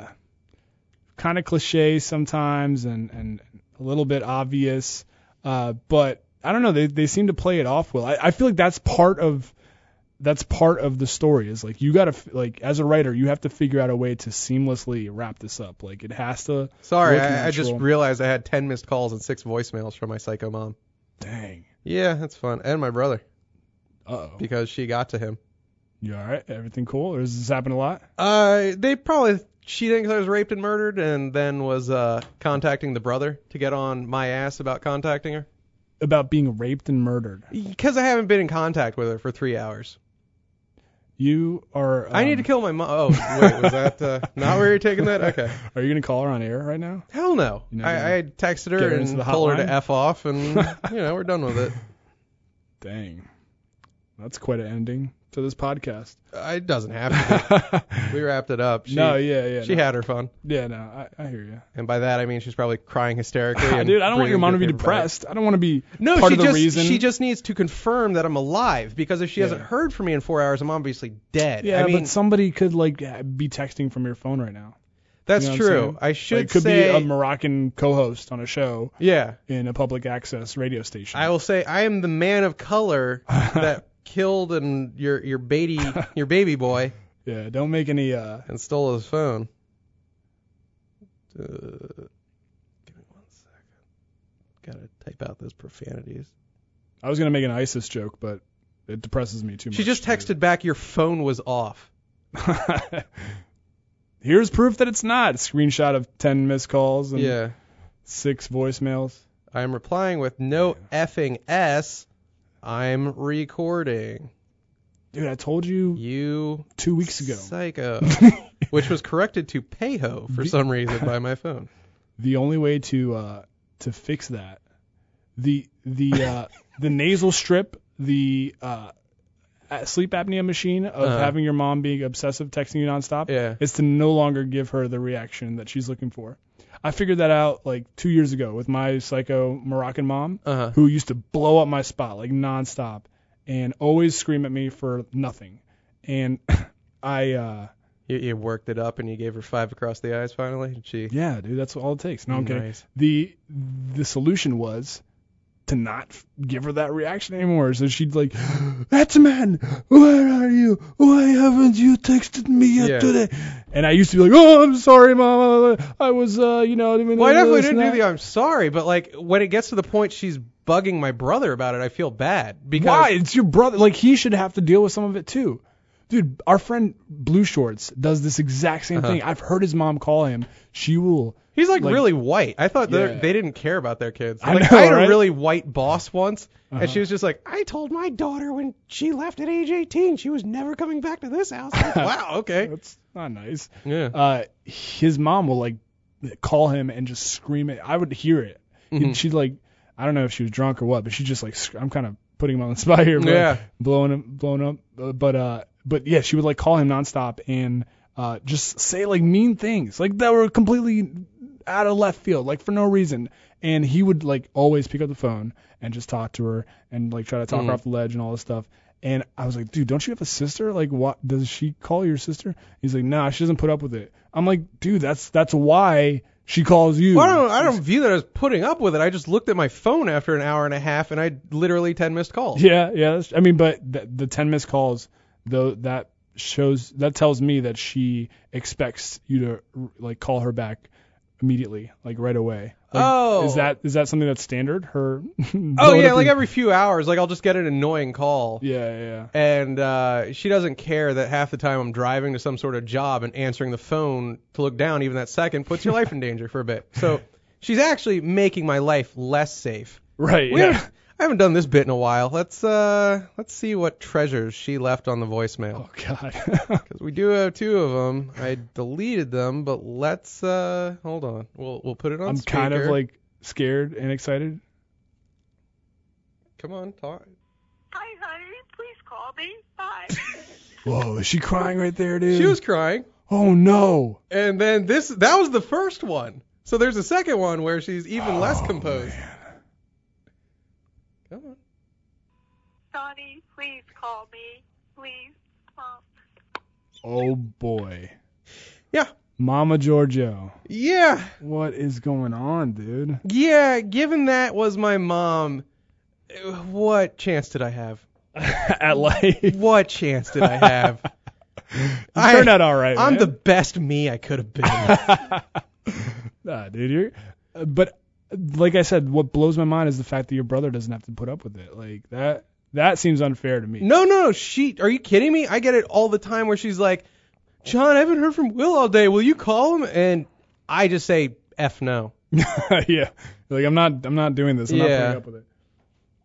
cliche sometimes and a little bit obvious. But I don't know. They seem to play it off well. I feel like that's part of the story, is like, you gotta, like, as a writer, you have to figure out a way to seamlessly wrap this up. Like, it has to. Sorry, I just realized I had 10 missed calls and 6 voicemails from my psycho mom. Dang. Yeah, that's fun. And my brother. Uh-oh. Because she got to him. You all right? Everything cool? Or does this happen a lot? She thinks I was raped and murdered, and then was contacting the brother to get on my ass about contacting her. About being raped and murdered? Because I haven't been in contact with her for 3 hours. You are. I need to kill my mom. Oh, wait, was that not where you're taking that? Okay. Are you gonna call her on air right now? Hell no. I texted her and told her to F off, and we're done with it. Dang, that's quite an ending to this podcast. It doesn't have to be. We wrapped it up. She had her fun. Yeah, no, I hear you. And by that I mean she's probably crying hysterically. Dude, I don't want your mom to be depressed. I don't want to be part of the reason. She just needs to confirm that I'm alive, because if she hasn't heard from me in 4 hours, I'm obviously dead. Yeah, but somebody could be texting from your phone right now. That's true. I should could say be a Moroccan co-host on a show. Yeah. In a public access radio station. I will say I am the man of color that killed your baby boy. Yeah, don't make any and stole his phone. Give me 1 second. Gotta type out those profanities. I was gonna make an ISIS joke, but it depresses me too much. She just texted back, "Your phone was off." Here's proof that it's not. Screenshot of 10 missed calls and 6 voicemails. I'm replying with no effing S. I'm recording. Dude, I told you 2 weeks ago. Psycho. Which was corrected to Payho for some reason by my phone. The only way to fix that, the nasal strip, the sleep apnea machine of having your mom being obsessive, texting you nonstop, is to no longer give her the reaction that she's looking for. I figured that out like 2 years ago with my psycho Moroccan mom, who used to blow up my spot like nonstop and always scream at me for nothing. And you worked it up and you gave her 5 across the eyes finally? Yeah, dude, that's all it takes. No, I'm kidding. Nice. The solution was to not give her that reaction anymore. So she'd like, "That's a man. Where are you? Why haven't you texted me yet today?" And I used to be like, "Oh, I'm sorry, Mama. I was, Well, I definitely didn't do the I'm sorry, but like when it gets to the point she's bugging my brother about it, I feel bad. Because why? It's your brother. Like, he should have to deal with some of it too. Dude, our friend Blue Shorts does this exact same thing. I've heard his mom call him. She will. He's like really white. I thought they didn't care about their kids. I had a really white boss once, and she was just like, "I told my daughter when she left at age 18 she was never coming back to this house." Like, wow, okay. That's not nice. Yeah. His mom will like call him and just scream it. I would hear it. And she'd like, I don't know if she was drunk or what, but she just like, I'm kind of putting him on the spot here, but blowing up. But yeah, she would like call him nonstop and just say like mean things like that were completely out of left field, like for no reason. And he would like always pick up the phone and just talk to her and like try to talk her off the ledge and all this stuff. And I was like, dude, don't you have a sister? Like, what does she call your sister? He's like, nah, she doesn't put up with it. I'm like, dude, that's why she calls you. Well, I don't view that as putting up with it. I just looked at my phone after an hour and a half and I literally 10 missed calls. Yeah. I mean, but the 10 missed calls, though, that tells me that she expects you to like call her back immediately, like right away. Like, is that something that's standard? Her. Like every few hours, like I'll just get an annoying call. Yeah. And she doesn't care that half the time I'm driving to some sort of job and answering the phone to look down even that second puts your life in danger for a bit. So she's actually making my life less safe. Right. I haven't done this bit in a while. Let's see what treasures she left on the voicemail. Oh God. Because we do have 2 of them. I deleted them, but let's hold on. We'll put it on speaker. I'm kind of like scared and excited. Come on, talk. Hi, honey. Please call me. Bye. Whoa, is she crying right there, dude? She was crying. Oh no. And then that was the first one. So there's a second one where she's even less composed. Man. Come on. Sonny, please call me. Please. Oh boy. Yeah. Mama Giorgio. Yeah. What is going on, dude? Yeah, given that was my mom, what chance did I have? At life. What chance did I have? Turned out all right, I'm man. the best me I could have been. Nah, dude, but like I said, what blows my mind is the fact that your brother doesn't have to put up with it. Like that seems unfair to me. No. Are you kidding me? I get it all the time where she's like, "John, I haven't heard from Will all day. Will you call him?" And I just say, F no. Yeah. Like I'm not doing this. I'm not putting up with it.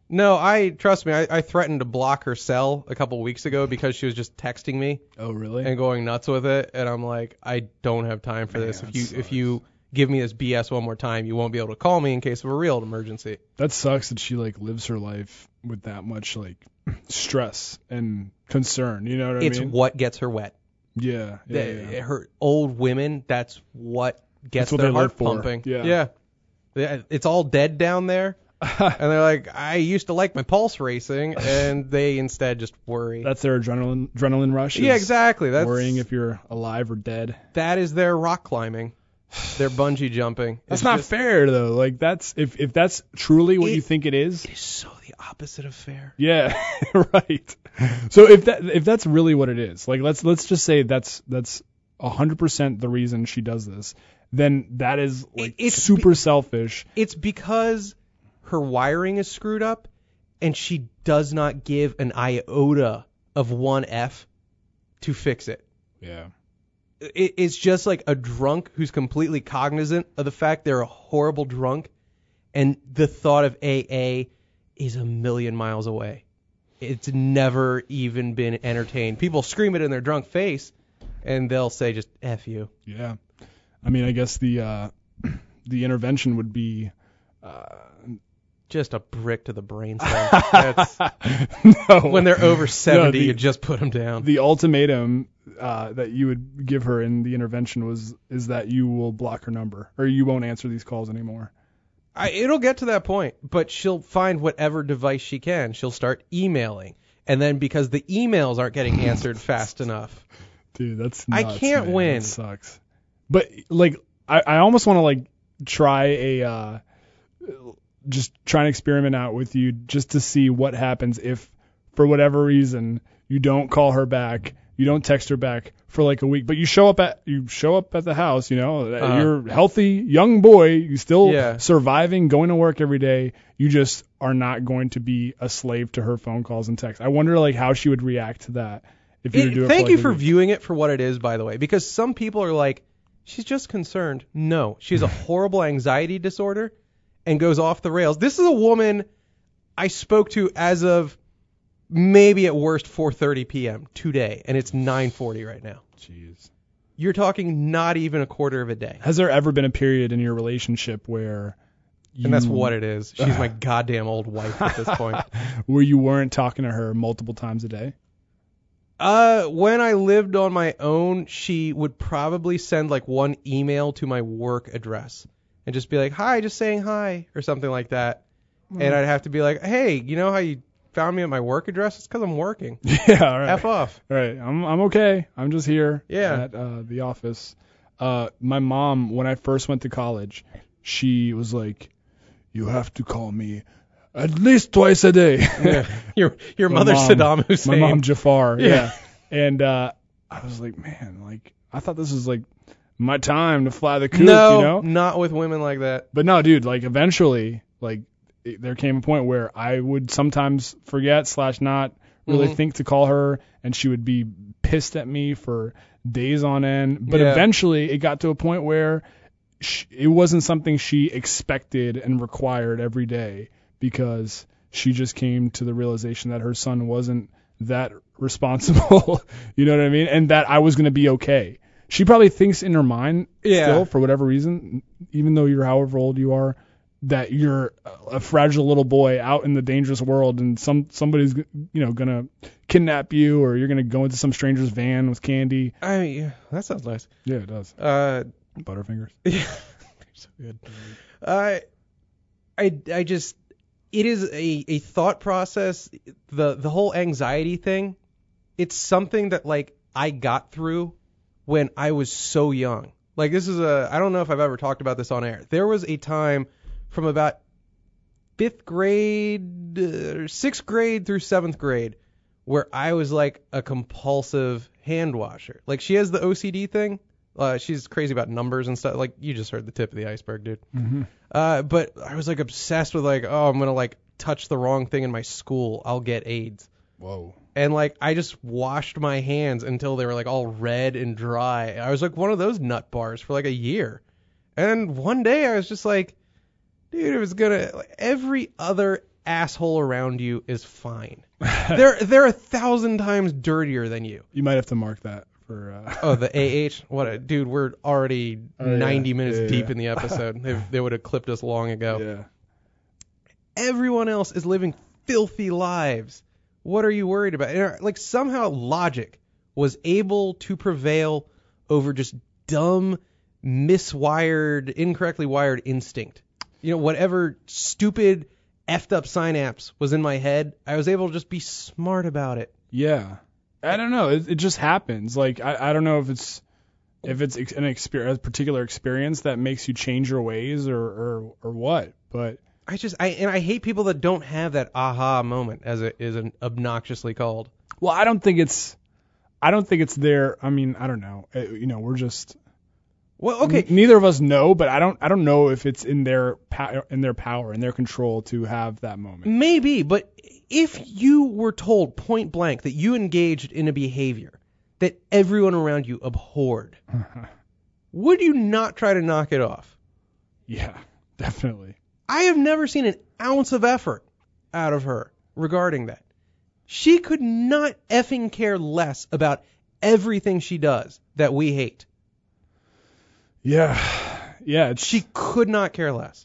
No, trust me, I threatened to block her cell a couple weeks ago because she was just texting me Oh, really? and going nuts with it, and I'm like, I don't have time for this. If you give me this BS one more time, you won't be able to call me in case of a real emergency. That sucks that she like lives her life with that much like stress and concern. You know what I mean? It's what gets her wet. Yeah. Her old women, that's what gets That's what their they heart live for. pumping. Yeah. It's all dead down there. And they're like, I used to like my pulse racing, and they instead just worry. That's their adrenaline rush. Yeah, exactly. That's worrying if you're alive or dead. That is their rock climbing, their bungee jumping. That's not fair though. Like that's if that's truly what you think it is. It is so the opposite of fair. Yeah, right. So if that's really what it is, like let's just say that's 100% the reason she does this, then that is like it's super selfish. It's because her wiring is screwed up, and she does not give an iota of 1F to fix it. Yeah. It's just like a drunk who's completely cognizant of the fact they're a horrible drunk, and the thought of AA is a million miles away. It's never even been entertained. People scream it in their drunk face, and they'll say just F you. Yeah. I mean, I guess the intervention would be... just a brick to the brainstem. No. When they're over 70, you just put them down. The ultimatum that you would give her in the intervention is that you will block her number, or you won't answer these calls anymore. It'll get to that point, but she'll find whatever device she can. She'll start emailing. And then because the emails aren't getting answered fast enough. Dude, that's nuts, I can't man. win. That sucks. But, like, I almost want to, like, try just try and experiment out with you just to see what happens if, for whatever reason, you don't call her back, you don't text her back for like a week, but you show up at the house, you know, you're a healthy young boy, you still surviving, going to work every day, you just are not going to be a slave to her phone calls and texts. I wonder like how she would react to that if you were to do it. Thank you for viewing it for what it is, by the way, because some people are like, she's just concerned. No, she has a horrible anxiety disorder and goes off the rails. This is a woman I spoke to as of maybe at worst 4:30 p.m. today, and it's 9:40 right now. Jeez. You're talking not even a quarter of a day. Has there ever been a period in your relationship where and that's what it is. She's my goddamn old wife at this point. Where you weren't talking to her multiple times a day? When I lived on my own, she would probably send like one email to my work address and just be like, hi, just saying hi, or something like that. And I'd have to be like, hey, you know how you found me at my work address? It's because I'm working. Yeah, all right. F off. All right, I'm okay. I'm just here at the office. My mom, when I first went to college, she was like, you have to call me at least twice a day. Yeah. Your mother Saddam Hussein. My mom Jafar. Yeah. And I was like, man, like I thought this was like my time to fly the coop, no, you know? Not with women like that. But no, dude, like eventually, like there came a point where I would sometimes forget / not really think to call her, and she would be pissed at me for days on end. But eventually it got to a point where it wasn't something she expected and required every day, because she just came to the realization that her son wasn't that responsible, you know what I mean? And that I was going to be okay. She probably thinks in her mind still, for whatever reason, even though you're however old you are, that you're a fragile little boy out in the dangerous world, and somebody's gonna kidnap you, or you're gonna go into some stranger's van with candy. I mean, yeah, that sounds nice. Yeah, it does. Butterfingers. Yeah, they're so good. I just, it is a thought process. The whole anxiety thing. It's something that like I got through when I was so young. Like this is I don't know if I've ever talked about this on air. There was a time from about 5th grade, 6th grade through 7th grade where I was like a compulsive hand washer. Like she has the OCD thing. She's crazy about numbers and stuff. Like you just heard the tip of the iceberg, dude. Mm-hmm. But I was like obsessed with like, oh, I'm going to like touch the wrong thing in my school. I'll get AIDS. Whoa. And like I just washed my hands until they were like all red and dry. I was like one of those nut bars for like a year. And one day I was just like, dude, it was gonna, like, every other asshole around you is fine. They're 1,000 times dirtier than you. You might have to mark that for. Oh, the AH? Dude, we're already 90 minutes deep in the episode. They would have clipped us long ago. Yeah. Everyone else is living filthy lives. What are you worried about? Like, somehow logic was able to prevail over just dumb, miswired, incorrectly wired instinct. You know, whatever stupid, effed up synapse was in my head, I was able to just be smart about it. Yeah. I don't know. It just happens. Like, I don't know if it's a particular experience that makes you change your ways or what, but I hate people that don't have that aha moment, as it is obnoxiously called. Well, I don't think it's there. I mean, I don't know. We're just. Well, okay. Neither of us know, but I don't know if it's in their power, in their control to have that moment. Maybe, but if you were told point blank that you engaged in a behavior that everyone around you abhorred, would you not try to knock it off? Yeah, definitely. I have never seen an ounce of effort out of her regarding that. She could not effing care less about everything she does that we hate. Yeah. She could not care less.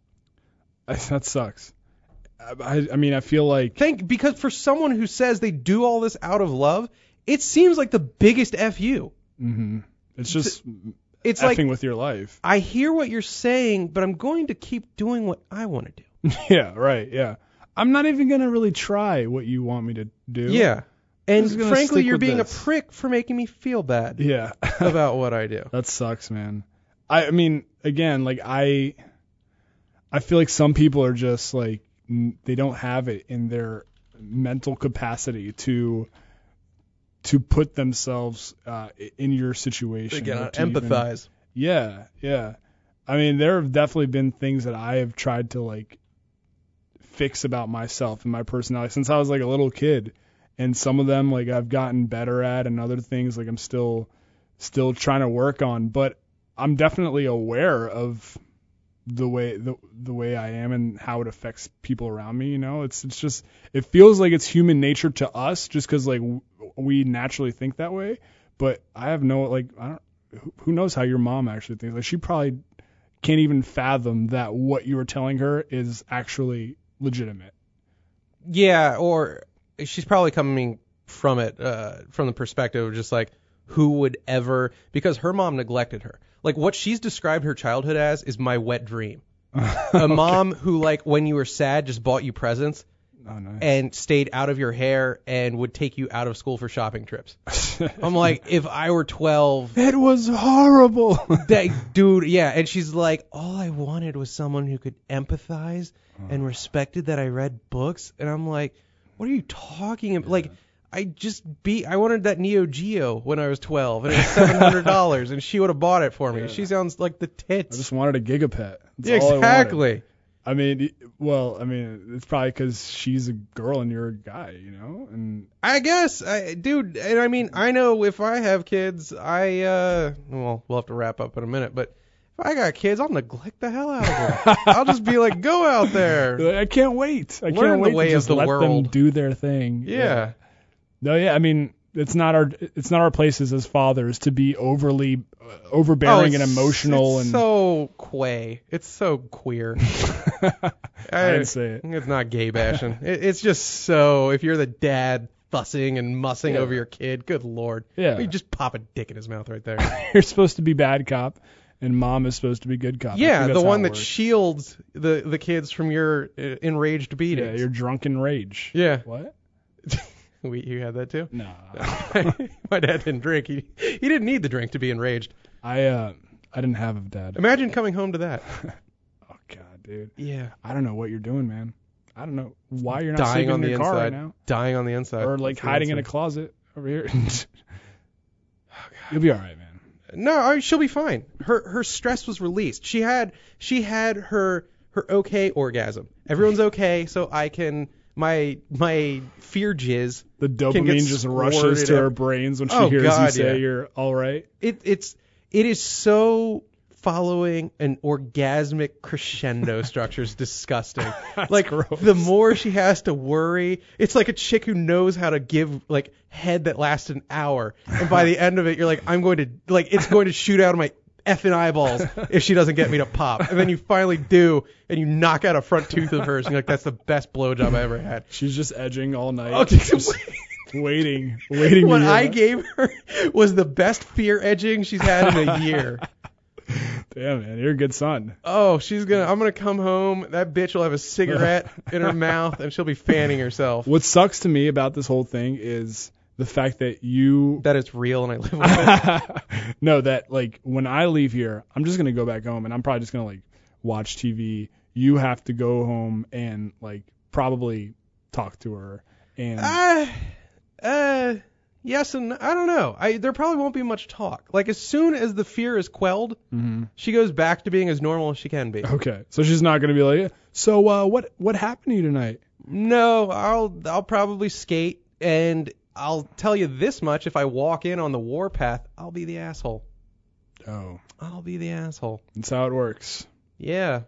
That sucks. I mean, I feel like... Because for someone who says they do all this out of love, it seems like the biggest FU. Mm-hmm. It's just... It's effing like, with your life. I hear what you're saying, but I'm going to keep doing what I want to do. Yeah, right, yeah. I'm not even going to really try what you want me to do. Yeah. And frankly, you're being a prick for making me feel bad. Yeah. about what I do. That sucks, man. I mean, again, like I feel like some people are just like, they don't have it in their mental capacity to put themselves in your situation. Again, empathize. Yeah. I mean, there have definitely been things that I have tried to like fix about myself and my personality since I was like a little kid, and some of them like I've gotten better at, and other things like I'm still trying to work on. But I'm definitely aware of the way I am and how it affects people around me. You know, it's just, it feels like it's human nature to us just because like we naturally think that way. But I have no, like, who knows how your mom actually thinks. Like, she probably can't even fathom that what you were telling her is actually legitimate. Yeah, or she's probably coming from it from the perspective of just like, who would ever, because her mom neglected her. Like, what she's described her childhood as is my wet dream. A mom who, like, when you were sad, just bought you presents. Oh, nice. And stayed out of your hair and would take you out of school for shopping trips. I'm like, if I were 12... It was horrible. Dude, yeah. And she's like, all I wanted was someone who could empathize and respected that I read books. And I'm like, what are you talking about? Yeah. Like, I wanted that Neo Geo when I was 12, and it was $700, and she would have bought it for me. Yeah. She sounds like the tits. I just wanted a Gigapet. That's yeah, exactly. I mean, it's probably because she's a girl and you're a guy, you know? And I guess, dude, and I mean, I know if I have kids, well, we'll have to wrap up in a minute, but if I got kids, I'll neglect the hell out of them. I'll just be like, go out there. I can't wait. Learn the way of the world. Let them do their thing. Yeah. No, yeah, I mean, it's not our places as fathers to be overbearing and emotional. It's so quay. It's so queer. I didn't say it. It's not gay bashing. It's just so, if you're the dad fussing and mussing over your kid, good lord. Yeah. You just pop a dick in his mouth right there. You're supposed to be bad cop, and mom is supposed to be good cop. Yeah, the one that shields the kids from your enraged beatings. Yeah, your drunken rage. Yeah. What? You had that too? No. My dad didn't drink. He didn't need the drink to be enraged. I didn't have a dad. Imagine coming home to that. Oh God, dude. Yeah. I don't know what you're doing, man. I don't know why you're not dying sleeping on in your the car inside. right now. Dying on the inside. Or like hiding in a closet over here. You'll be all right, man. No, she'll be fine. Her stress was released. She had her okay orgasm. Everyone's okay, so I can. My fear jizz. The dopamine just rushes to her brains when she hears you say you're all right. It is so following an orgasmic crescendo structure is disgusting. Like, gross. the more she has to worry, it's like a chick who knows how to give, like, head that lasts an hour. And by the end of it, you're like, it's going to shoot out of my effing eyeballs if she doesn't get me to pop. And then you finally do, and you knock out a front tooth of hers, and you're like, that's the best blowjob I ever had. She's just edging all night. Oh, just waiting. What to I hear gave her was the best fear edging she's had in a year. Damn, man, you're a good son. Oh, I'm gonna come home. That bitch will have a cigarette in her mouth, and she'll be fanning herself. What sucks to me about this whole thing is the fact that That it's real and I live with it. No, that like when I leave here, I'm just gonna go back home and I'm probably just gonna like watch TV. You have to go home and like probably talk to her and. Yes and I don't know. There probably won't be much talk. Like, as soon as the fear is quelled, Mm-hmm. she goes back to being as normal as she can be. Okay, so she's not gonna be like, so what happened to you tonight? No, I'll probably skate, and I'll tell you this much: if I walk in on the warpath, I'll be the asshole. Oh, I'll be the asshole. that's how it works. Yeah.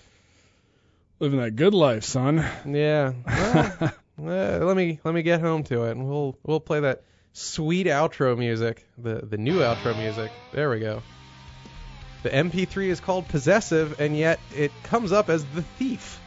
Living that good life, son. Yeah. Well, let me get home to it, and we'll play that sweet outro music, the new outro music. There we go. The MP3 is called Possessive, and yet it comes up as The Thief.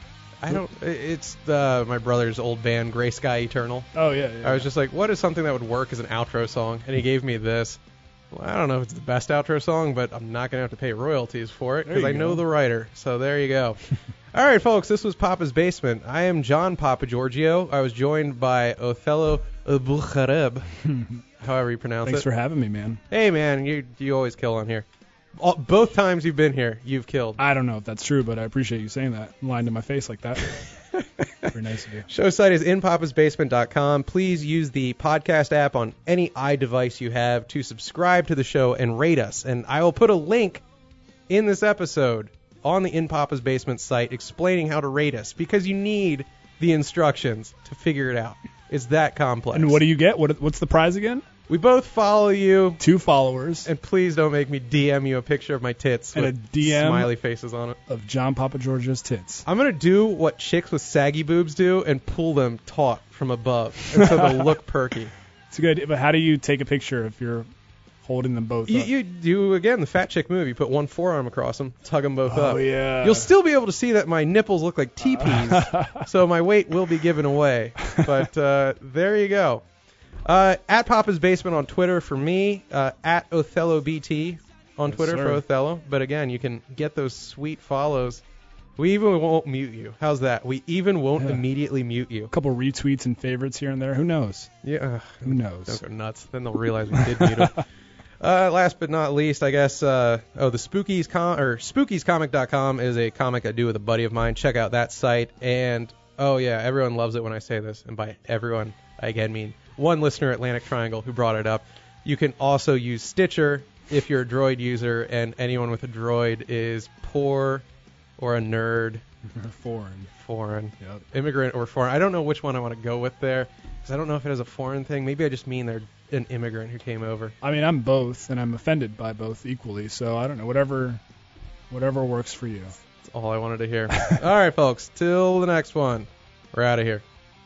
It's my brother's old band, Gray Sky Eternal. Oh yeah. I was just like, what is something that would work as an outro song? And he gave me this. Well, I don't know if it's the best outro song, but I'm not going to have to pay royalties for it because I know the writer. So there you go. All right, folks, this was Papa's Basement. I am John Papa Giorgio. I was joined by Othello Bukhareb, however you pronounce it. Thanks for having me, man. Hey, man, you always kill on here. Both times you've been here, you've killed. I don't know if that's true, but I appreciate you saying that. Lying to my face like that. Very nice of you. Show site is inpapasbasement.com. Please use the podcast app on any iDevice you have to subscribe to the show and rate us. And I will put a link in this episode on the In Papa's Basement site explaining how to rate us, because you need the instructions to figure it out. It's that complex. And what do you get? What's the prize again? We both follow you. 2 followers. And please don't make me DM you a picture of my tits and with a DM smiley faces on it. Of John Papa Giorgio's tits. I'm going to do what chicks with saggy boobs do and pull them taut from above, and so they'll look perky. It's a good idea, but how do you take a picture if you're holding them both up? You do, again, the fat chick move. You put one forearm across them, tug them both up. Oh, yeah. You'll still be able to see that my nipples look like teepees, so my weight will be given away. But there you go. At Papa's Basement on Twitter for me, at OthelloBT on Twitter for Othello. But again, you can get those sweet follows. We even won't mute you. How's that? We even won't immediately mute you. A couple retweets and favorites here and there. Who knows? Yeah. Who knows? Don't go nuts. Then they'll realize we did mute them. Last but not least, I guess, the SpookiesComic.com is a comic I do with a buddy of mine. Check out that site. And, oh yeah, everyone loves it when I say this. And by everyone, I again mean one listener, Atlantic Triangle, who brought it up. You can also use Stitcher if you're a Droid user, and anyone with a Droid is poor or a nerd. Foreign. Yep. Immigrant or foreign. I don't know which one I want to go with there, because I don't know if it is a foreign thing. Maybe I just mean they're an immigrant who came over. I mean, I'm both, and I'm offended by both equally, so I don't know. Whatever works for you. That's all I wanted to hear. All right, folks. Till the next one. We're out of here.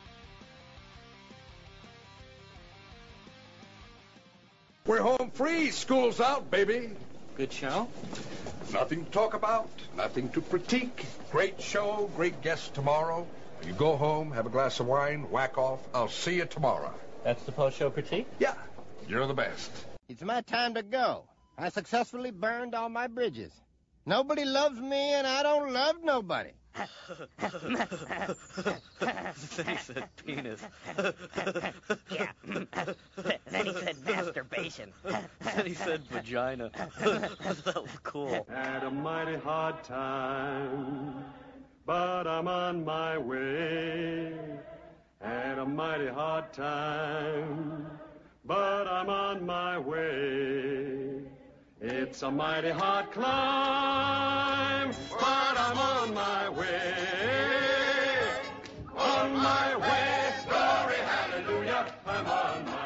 We're home free. School's out, baby. Good show? Nothing to talk about, nothing to critique. Great show, great guests tomorrow. You go home, have a glass of wine, whack off. I'll see you tomorrow. That's the post-show critique? Yeah, you're the best. It's my time to go. I successfully burned all my bridges. Nobody loves me, and I don't love nobody. Then he said penis. Yeah. Then he said masturbation. Then he said vagina. That was cool. Had a mighty hard time, but I'm on my way. Had a mighty hard time, but I'm on my way. It's a mighty hard climb, but I'm on my way. On my way, glory, hallelujah, I'm on my way.